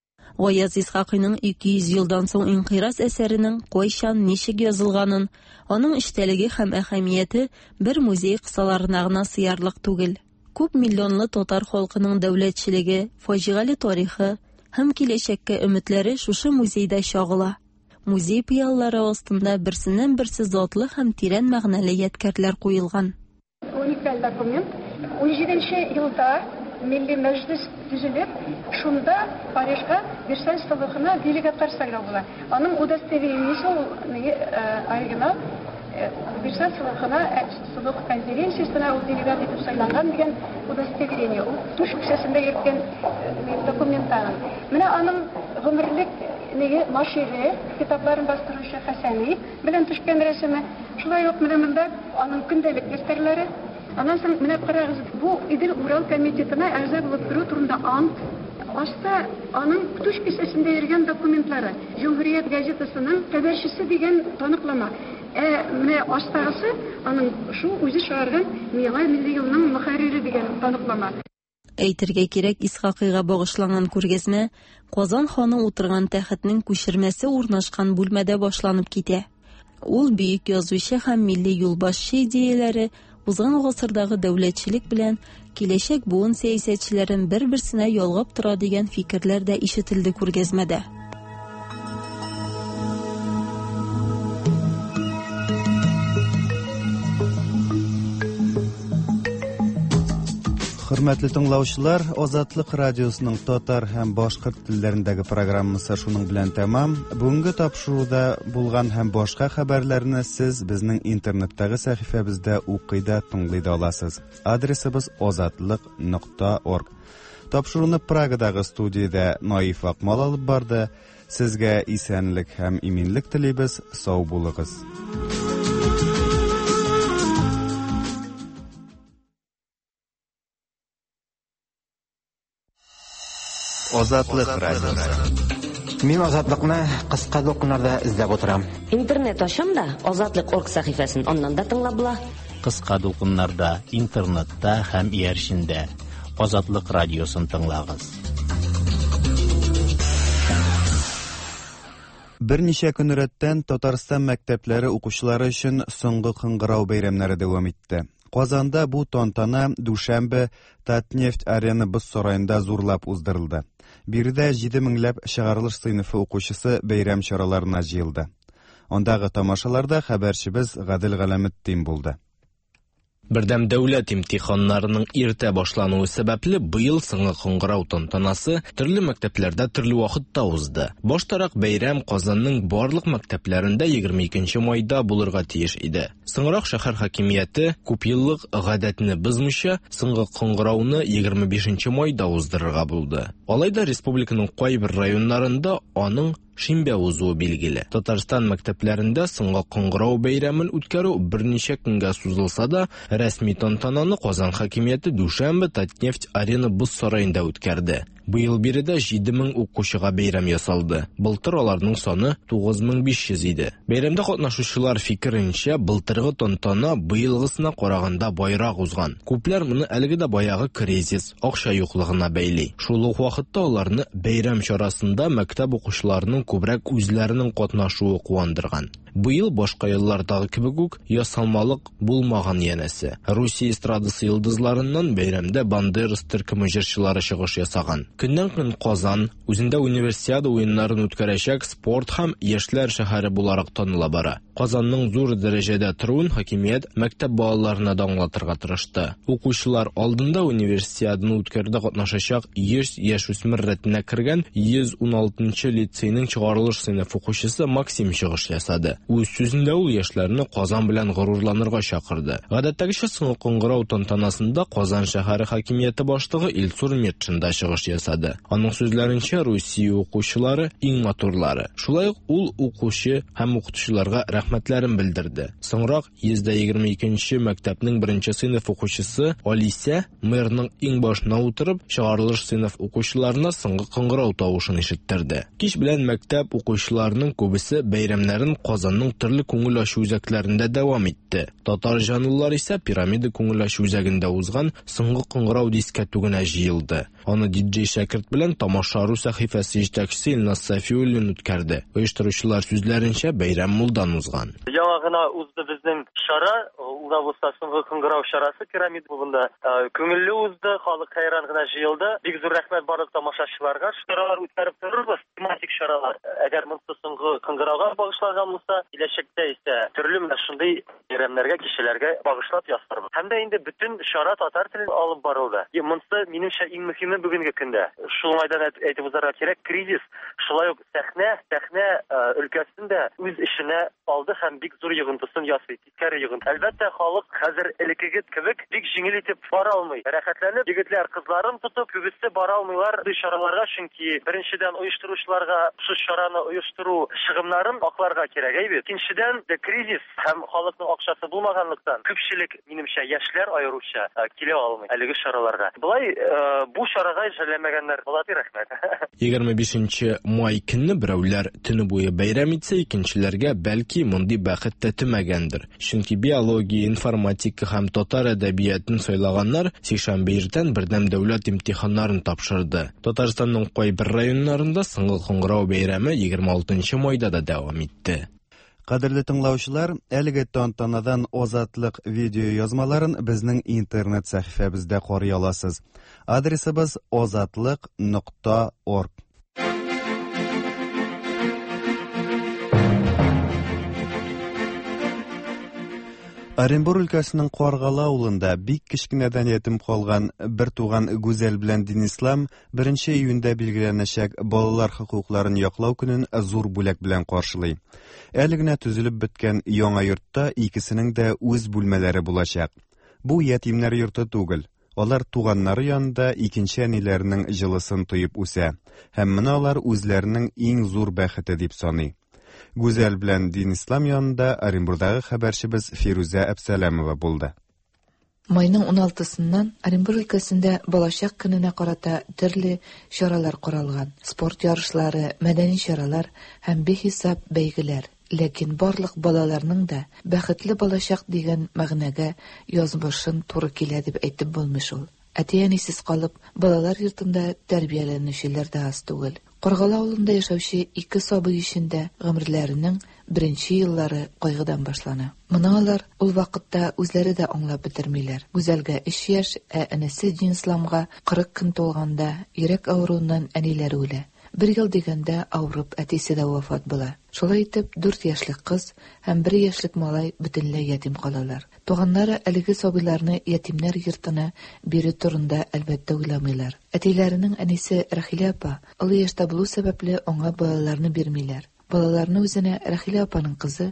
Гаяз Исхакыйның 200 елдан соң инкыйраз әсәренең кайчан, ничек язылганын, аның эштәлеге һәм әһәмияте бер музей кысаларына гына сыярлык түгел. Күп миллионлы татар халкының дәүләтчелеге, фаҗигале тарихы һәм киләчәккә өметләре шушы музейда чагыла. Музей пыяллары астында берсеннән-берсе затлы һәм тирән мәгънәле ядкәрләр куелган. Уникаль документ. 17нче елда Milli Meclis düzülüp, şunda Paris'e Versailles Savaşı'na delegatlar sayılıyorlar. Onun удостоверениясы оригинал Versailles Savaşı'na Savaş konferensiyasına o delegat edip sayılangan diyen удостоверение. O tuş küçesinde yetken dokumentanın. Менә аның гомерлек Машире, китапларын бастыручы Хәсәни белән төшкән рәсеме. Шулай ук менә монда аның көндәлек дәфтәрләре. Аннан соң менә карагыз, бу Идел Урал комитетына әгъза булып тору турында ант. Аста аның туш кисәсендә йөргән документлары. Җумһурият газетасының хәбәрчесе дигән таныклама. Менә астагысы аның шу үзе чыгарган Миңа милли елның мөхәррире дигән таныклама. Әйтергә кирәк, Исхакыйга багышланган күргәзмә Казан ханы утырган тәхетнең күчермәсе урнашкан бүлмәдә башланып китә. Ул бөек язучы һәм милли юлбашчы идеяләре узган гасырдагы дәүләтчелек белән киләчәк буын сәясәтчеләрен бер-берсенә ялгап тора дигән фикерләр дә ишетелде күргәзмәдә. Хөрмәтле тыңлаучылар, Азатлык радиосының татар һәм башкорт телләрендәге программасы шуның белән тәмам. Бүгенге тапшыруда булган һәм башка хәбәрләрне сез безнең интернеттагы сәхифәбездә укый да, тыңлый да аласыз. Адресыбыз azatlyk.org. Тапшыруны Прагадагы студиядә Наиф Акмал алып барды. Сезгә исәнлек һәм иминлек телибез. Сау булыгыз. Азатлык радиосы. Мин азатлыкны кыска докумнарда эзләп утырам. Интернет ачам да Азатлык.org сәхифәсен аннан да тыңлап була. Кыска докумнарда, интернетта һәм иярчендә Азатлык радиосын тыңлагыз. Берничә көн рәттән Татарстан мәктәпләре укучылары өчен соңгы кыңгырау бәйрәмнәре дәвам итте. Казанда бу тантана дүшәмбе Татнефть арена боз сараенда зурлап уздырылды. Биредә 7 меңләп чыгарылыш сыйныфы укучысы бәйрәм чараларына җыелды. Ондагы тамашаларда хәбәрчебез Гадел Галәметтин булды. Бердәм дәүләт имтиханнарының иртә башлануы сәбәпле быел соңгы кыңгырау тантанасы төрле мәктәпләрдә төрле вакытта узды. Баштарак бәйрәм Казанның барлык мәктәпләрендә 22 майда булырга тиеш иде. Соңрак шәһәр хакимияте күпьеллык гадәтне бозмыйча соңгы кыңгырауны 25 майда уздырырга булды. Алайда республиканың кайбер районнарында аның шимбә узуы билгеле. Татарстан мәктәпләрендә соңгы кыңгырау бәйрәмен үткәрү берничә көнгә сузылса да, рәсми тантананы Казан хакимияте дүшәмбе Татнефть арена боз сараенда үткәрде. Быел биредә 7 мең укучыга бәйрәм ясалды. Былтыр аларның саны 9500 иде. Бәйрәмдә катнашучылар фикеренчә, былтыргы тантана быелгысына караганда байрак узган. Күпләр моны әлеге дә баягы кризис, акча юклыгына бәйли. Шул ук вакытта аларны бәйрәм чарасында мәктәп укучыларының күбрәк үзләренең катнашуы куандырган. Быел башка еллардагы кебек үк ясалмалык булмаган янәсе. Русия эстрадасы йолдызларыннан бәйрәмдә Бандерас төркеме җырчылары чыгыш ясаган. Көннән-көн Казан үзендә универсиада уеннарын үткәрәчәк спорт һәм яшьләр шәһәре буларак таныла бара. Казанның зур дәрәҗәдә торуын хакимият мәктәп балаларына да аңлатырга тырышты. Укучылар алдында универсиаданы үткәрүдә катнашачак 100 яшүсмер рәтенә кергән 116-нчы лицейның чыгарылыш сыйныфы укучысы Максим чыгыш ясады. Үз сүзендә ул яшьләрне Казан белән горурланырга чакырды. Гадәттәгечә соңгы кыңгырау тантанасында Казан шәһәре хакимияте башлыгы Илсур Метшин да чыгыш ясады. Аның сүзләренчә, Русия укучылары иң матурлары. Шулай ук ул укучы һәм укытучыларга рәхмәтләрен белдерде. Соңрак 122-нче мәктәпнең 1-нче сыйныф укучысы Алисә мэрның иң башына утырып, чыгарылыш сыйныф укучыларына соңгы кыңгырау тавышын ишеттерде. Кич белән мәктәп укучыларының күбесе бәйрәмнәрен Казанның төрле күңел ачу үзәкләрендә дәвам итте. Татар җанлылар исә пирамида күңел ачу үзәгендә узган соңгы кыңгырау дискәтүгенә җыелды. Аны диджей Шәкерт белән тамашару сәхифәсе җитәкчесе Илназ Сафиуллин үткәрде. Оештыручылар сүзләренчә, бәйрәм мулдан узган. Яңа гына узды безнең шара, ул да булса соңгы кыңгырау чарасы пирамида буында. Күңелле узды, халык хайран гына җыелды. Бик зур рәхмәт барлык тамашачыларга. Шаралар үткәреп торырбыз, тематик шаралар. Әгәр монысы соңгы кыңгырауга багышланган булса, киләчәктә исә төрле менә шундый бәйрәмнәргә, кичәләргә багышлап ясарбыз. Һәм дә инде бөтен шара татар телендә алып барылды. Монысы минемчә иң мөһиме бүгенге көндә. Шул майдан әйтеп узарга кирәк, кризис. Шулай ук сәхнә өлкәсендә үз эшенә алды һәм бик зур йогынтысын ясый. Тискәре йогынты. Әлбәттә, халык хәзер элеккеге кебек бик җиңел итеп бара алмый. Рәхәтләнеп, егетләр кызларын тотып, күбесе бара алмыйлар бу чараларга, чөнки беренчедән оештыручыларга шу чараны оештыру чыгымнарын акларга кирәк. Икенчедән, кризис һәм халыкның акчасы булмаганлыктан күпчелек, минемчә, яшьләр аеруча килә алмый әлеге чараларга. Булай бу чарага җәлләмәгәннәр була ди, рәхмәт. 25 май көнне берәүләр төне буе бәйрәм итсә, икенчеләргә бәлки мондый бәхет тәтемәгәндер. Чөнки биология, информатика һәм татар әдәбиятын сайлаганнар сишәмбе иртән бердәм дәүләт имтиханнарын тапшырды. Татарстанның кайбер районнарында сыңгыл кыңгырау бәйрәме 26 майда да дәвам итте. Кадерле тыңлаучылар, әлеге тантанадан Азатлык видео язмаларын безнең интернет сәхифәбездә карый аласыз. Адресыбыз azatlyk.org. Оренбур өлкәсенең Каргала авылында бик кечкенәдән ятим калган бер туган Гүзәл белән Динислам 1 июньдә билгеләнәчәк балалар хокукларын яклау көнен зур бүләк белән каршылый. Әле генә төзелеп беткән яңа йортта икесенең дә үз бүлмәләре булачак. Бу ятимнәр йорты түгел. Алар туганнары янында икенче әниләренең җылысын тоеп үсә. Һәм моны алар үзләренең иң зур бәхете дип саный. Гүзәл белән Динислам янында Оренбурдагы хәбәрчебез Фируза Әбсәләмова булды. Майның 16-сыннан Оренбур өлкәсендә балачак көненә карата төрле чаралар каралган. Спорт ярышлары, мәдәни чаралар һәм бихисап бәйгеләр. Ләкин барлык балаларның да бәхетле балачак дигән мәгънәгә язмышын туры килә дип әйтеп булмый шул. Әти-әнисез калып, балалар йортында тәрбияләнүчеләр дә аз түгел. Каргала авылында яшәүче 2 сабый өчендә гомерләренең беренче еллары кайгыдан башлана. Моны алар ул вакытта үзләре дә аңлап бетермиләр. Гүзәлгә 3 яшь, әнесе Динисламга 40 көн тулганда йөрәк авыруыннан әниләре үлә. 1 ел дигәндә авырып әтисе дә вафат була. Шулай итеп 4 яшьлек кыз һәм 1 яшьлек малай бөтенләй ятим калалар. Туганнары әлеге сабыйларны ятимнәр йортына бирү турында әлбәттә уйламыйлар. Әтиләренең әнисе Рахилә апа олы яшьтә булу сәбәпле аңа балаларны бирмиләр. Балаларны үзенә Рахилә апаның кызы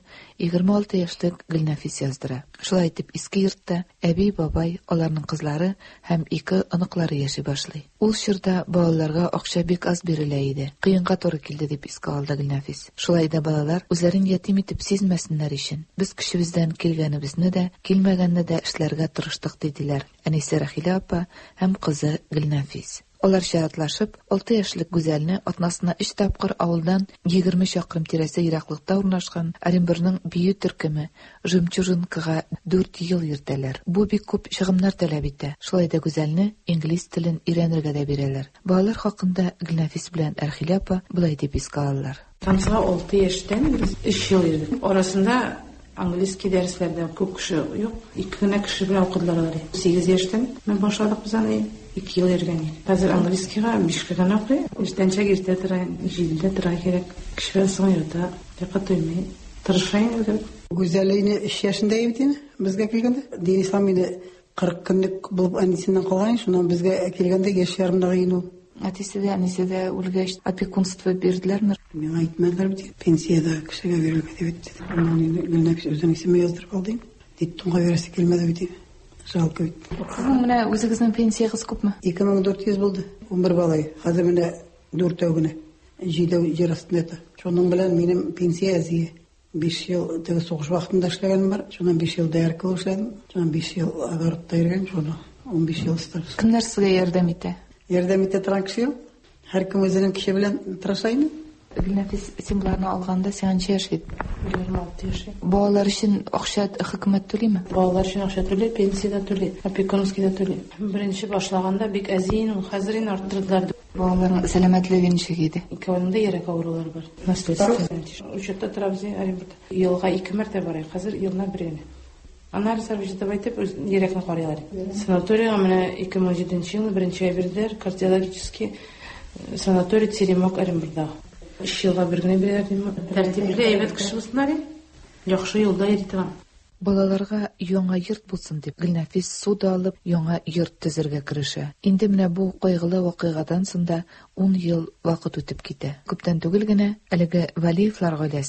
26 яшьлек Гөлнәфис яздыра. Шулай итеп иске йортта әби, бабай, аларның кызлары һәм 2 оныклары яши башлый. Ул чорда балаларга акча бик аз бирелә иде. Кыенга туры килде дип искә алды Гөлнәфис. Шулай да балалар үзләрен ятим итеп сизмәсеннәр өчен без кешебездән килгәнебезне дә, килмәгәнне дә эшләргә тырыштык диделәр. Әнисе Рахилә апа һәм кызы Гөлнәфис. Алар шаратлашып, 6 яшьлек Гүзәлне атнасына 3 тапкыр авылдан 20 чакрым тирәсе ераклыкта урнашкан Оренбурның бию төркеме Жемчужинкага 4 ел йөртәләр. Бу бик күп чыгымнар таләп итә. Шулай да Гүзәлне инглиз телен өйрәнергә дә бирәләр. Балалар хакында Гөлнәфис белән Рахилә апа булай дип искә алалар. Тамсыга 6 яшьтән 3 ел йөрдек. Арасында английский дәресләрдә күп кеше юк. 2 генә кеше белән укыдылар. 8 яшьтән мен башладык без аны 2 ел йөргән. Хәзер английскийга 5 генә укый. Иртәнчәк иртә тора, 7дә тора кирәк. Кеше соң йота. Якытыймый. Тырышайын. Гүзәлне 3 яшендә ибетин безгә килгәндә. Динислам мине 40 көнлек булып әнисеннән калган, шуннан безгә килгәндә яшь ярымдагы иде. Әтисе дә, әнисе дә үлгәч опекунство бирделәрме? Мен әйтмәделәр бит. Пенсияда кешегә бирелгән дип әйтте. Гөлнәфис үзенең исеме яздырып алды. Диттонга верәсе килмәде бит. Жалко бит. Сезнең менә үзегезнең пенсиягыз күпме? 2400 булды. 11 балай. Хәзер менә 4 генә. Җидәү җир астында. Шуның белән минем пенсия әзие. 5 ел теге сугыш вакытында эшләгәнем бар. Шуннан 5 ел дәркә эшләдем. Шуннан 5 ел агарытта йөргән. Шуннан 15 ел стаж. Кемнәр сезгә ярдәм итә? Ярдәм итә торган кеше юк. Һәркем үзенең кеше белән тырышайны. Гөлнәфис симларны алганда син ничә яшь ит? 26 яшь. Балалар өчен акча хөкүмәт түлиме? Балалар өчен акча түле, пенсия түле, опекунский да түле. Беренче башлаганда бик әзин, ул хәзер арттырдылар. Балаларның сәламәтлеге ничек иде? Икәвендә йөрәк авырулары бар. Наследство. Учетта торабыз Оренбургда. Елга 2 мәртәбә барай. Хәзер елна 1 генә. Аннары сарвиҗда байтып йөрәкне карыйлар. Санаторийга менә 2007 елны 1 әйбердер кардиологический санаторий Теремок Оренбургда. 3 елга 1 генә бирәләр. Тәртипле әйбәт кеше булсыннар. Яхшы юлда йөритә. Балаларга яңа йорт булсын дип Гөлнәфис суда алып яңа йорт төзергә керешә. Инде менә бу кайгылы вакыйгадан соң да 10 ел вакыт үтеп китә. Күптән түгел генә әлеге Валиевлар гаиләсе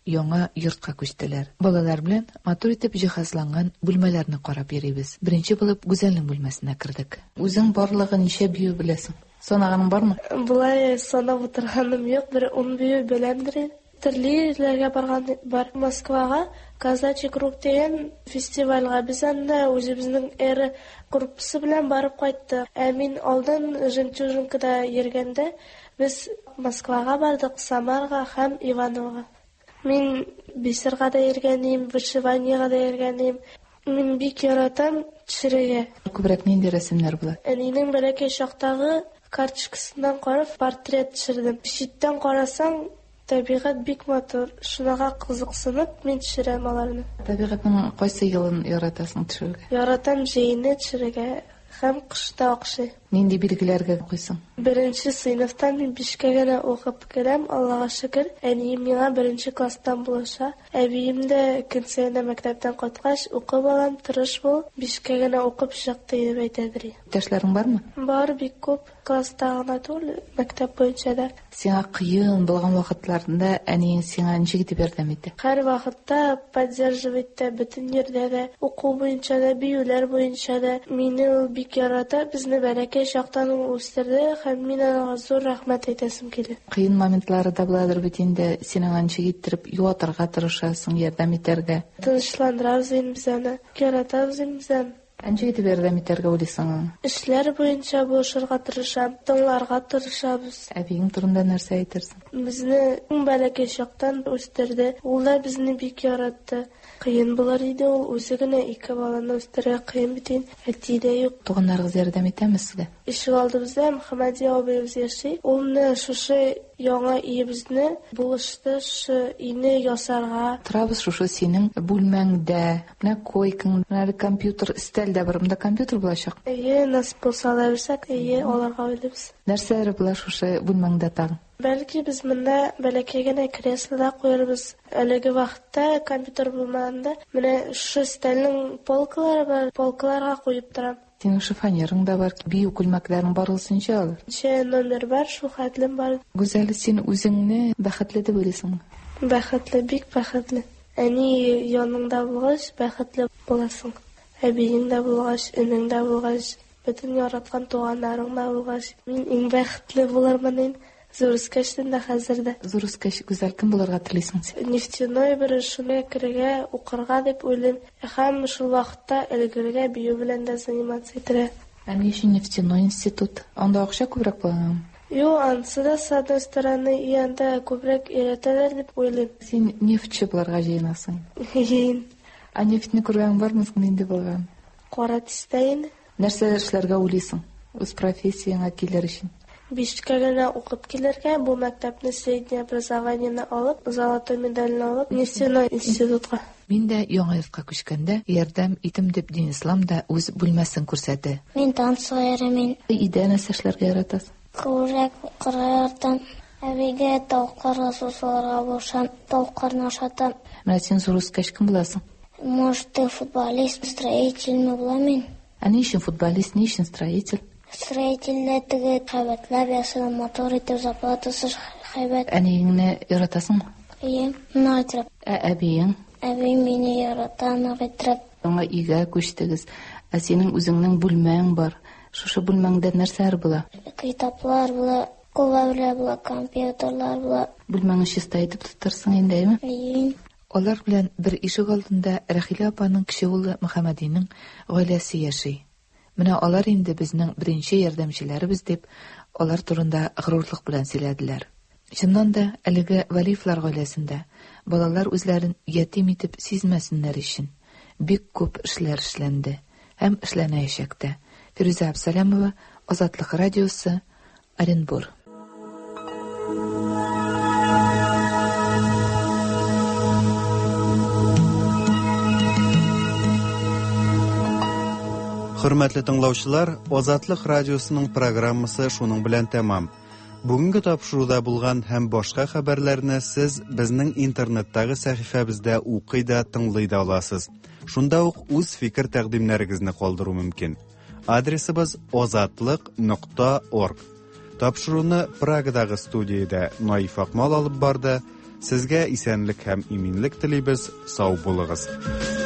яңа йортка күчтеләр. Балалар белән матур итеп җиһазланган бүлмәләрне карап йөрибез. Беренче булып Гүзәлнең бүлмәсенә кердек. Үзең барлыгы ничә бию беләсең? Санаганың бармы? Булай санап утырганым юк, бер 10 бию беләмдер. Төрле җирләргә барган бар. Москвага Казачий круг дигән фестивальгә без анда үзебезнең эре группасы белән барып кайттык. Мин алдан Жемчужинкада йөргәндә без Москвага бардык, Самарга һәм Ивановга. Мин бисырга да йөргәнем, вышиваниягә да йөргәнем. Мин бик яратам төшерергә. Күбрәк нинди рәсемнәр була? Әнинең бәләкәй чактагы карточкасыннан карап портрет төшердем. Читтән карасаң, табигать бик матур. Шунага кызыксынып, мин төшерәм аларны. Табигатьнең кайсы елын яратасың төшерергә? Яратам җәйне төшерергә һәм кышта акшый. Нинди билгеләргә куйсың? Беренче сыйныфтан мин 5-кә генә укып керәм, Аллага шөкер. Әнием миңа 1-нче класстан булыша. Әбием дә көн саен мәктәптән кайткач, укып алам, тырыш бул, 5-кә генә укып чыкты дип әйтәдер. Иптәшләрең бармы? Бар, бик күп. Класста гына түгел, мәктәп буенча да. Сиңа кыен булган вакытларында әниең сиңа ничек дип ярдәм итте? Һәр вакытта поддерживать та, бөтен yerдә дә, уку буенча да, биюләр буенча да. Мине ул бик ярата, безне бәләкәй чактан үстерде һәм мин аңа зур рәхмәт әйтәсем килә. Кыен моментлары да буладыр бит инде, синең анча иттереп юатырга тырышасың, ярдәм итәргә. Тынычландырабыз инде без аны, яратабыз инде без аны. Анча итеп ярдәм итәргә уйлыйсың? Эшләр буенча булышырга тырышам, тыңларга тырышабыз. Әбиең турында нәрсә әйтерсең? Безне бәләкәй чактан үстерде, ул да безне бик яратты. Кыен булыр иде ул, үзе генә 2 баланы үстерә кыен бит инде. Әти дә юк. Туганнарыгыз ярдәм итәме сезгә? Ишек алдыбызда Мөхәммәди абыебыз яши. Ул менә шушы яңа өебезне булышты, шу өйне ясарга. Торабыз шушы синең бүлмәңдә, менә койкаң, менә компьютер, стелдә бар, монда компьютер булачак. Насып булса да берсәк, аларга уйлыйбыз. Нәрсәләр була шушы бүлмәңдә тагын? Бәлки без монда бәләкәй генә креслода куярбыз. Әлеге вакытта компьютер булмаганда, менә шу стелнең полкалары бар, полкаларга куеп торам. Синең шифонерың да бар, бию күлмәкләрең барылсынча алыр. Номер бар, шу хәтлем бар. Гүзәл, син үзеңне бәхетле дип уйлыйсыңмы? Бәхетле, бик бәхетле. Әни яныңда булгач, бәхетле буласың. Әбиең дә булгач, энең дә булгач, бөтен яраткан туганнарың да булгач, мин иң бәхетле булырмын. Зурскачтан да хәзердә. Зурскач Гүзәл, кем булырга телисең син? Нефтяной бер шуны керергә, укырга дип уйлыйм. Һәм шул вакытта элгергә бию белән дә заниматься итәрә. Ни өчен нефтяной институт? Анда акча күбрәк була. Ансы да с одной стороны, анда күбрәк өйрәтәләр дип уйлыйм. Син нефтче булырга җыенасың. Нефтьне күргән бармы инде булган? Кара тистәйин. Нәрсә эшләргә уйлыйсың? Үз профессияңа килер өчен. 5-кә генә укып килергә, бу мәктәпне среднее образованиене алып, золотой медальне алып, нефтяной институтка. Мин дә яңа йортка күчкәндә ярдәм итем дип Дин Ислам да үз бүлмәсен күрсәтте. Мин танцга йөрәм. Өйдә нәрсә эшләргә яратасың? Күрәк кырартам. Әбигә тавыкларга сусаларга бушан, тавыкларны ашатам. Менә син зурскач кем буласың? Может, ты футболист, строительный буламын. Ни өчен футболист, ни өчен строитель? Строительдә теге хәбәтләр ясалган, мотор итеп заплатасы хәбәт. Әниеңне яратасыңмы? Найтрап. Әбиең? Әбием мине ярата, найтрап. Аңа өйгә күчтегез. Синең үзеңнең бүлмәң бар. Шушы бүлмәңдә нәрсәләр була? Китаплар була, күләүләр була, компьютерлар була. Бүлмәңне чиста итеп тотарсың инде, әйме? Алар белән бер ишек алдында Рәхилә апаның кече улы Мөхәммәдинең гаиләсе яши. Менә алар инде безнең беренче ярдәмчеләребез дип, алар турында горурлык белән сөйләделәр. Чыннан да, әлеге Валиевлар гаиләсендә балалар үзләрен ятим итеп сизмәсеннәр өчен бик күп эшләр эшләнде һәм эшләнәячәк тә. Фирүзә Абсалямова, Азатлык радиосы, Оренбур. Хөрмәтле тыңлаучылар, Азатлык радиосының программасы шуның белән тәмам. Бүгенге тапшыруда булган һәм башка хәбәрләрне сез безнең интернеттагы сәхифәбездә укый да, тыңлый да аласыз. Шунда ук үз фикер тәкъдимнәрегезне калдыру мөмкин. Адресыбыз azatlyk.org. Тапшыруны Прагадагы студиядә Наиф Акмал алып барды. Сезгә исәнлек һәм иминлек телибез. Сау булыгыз.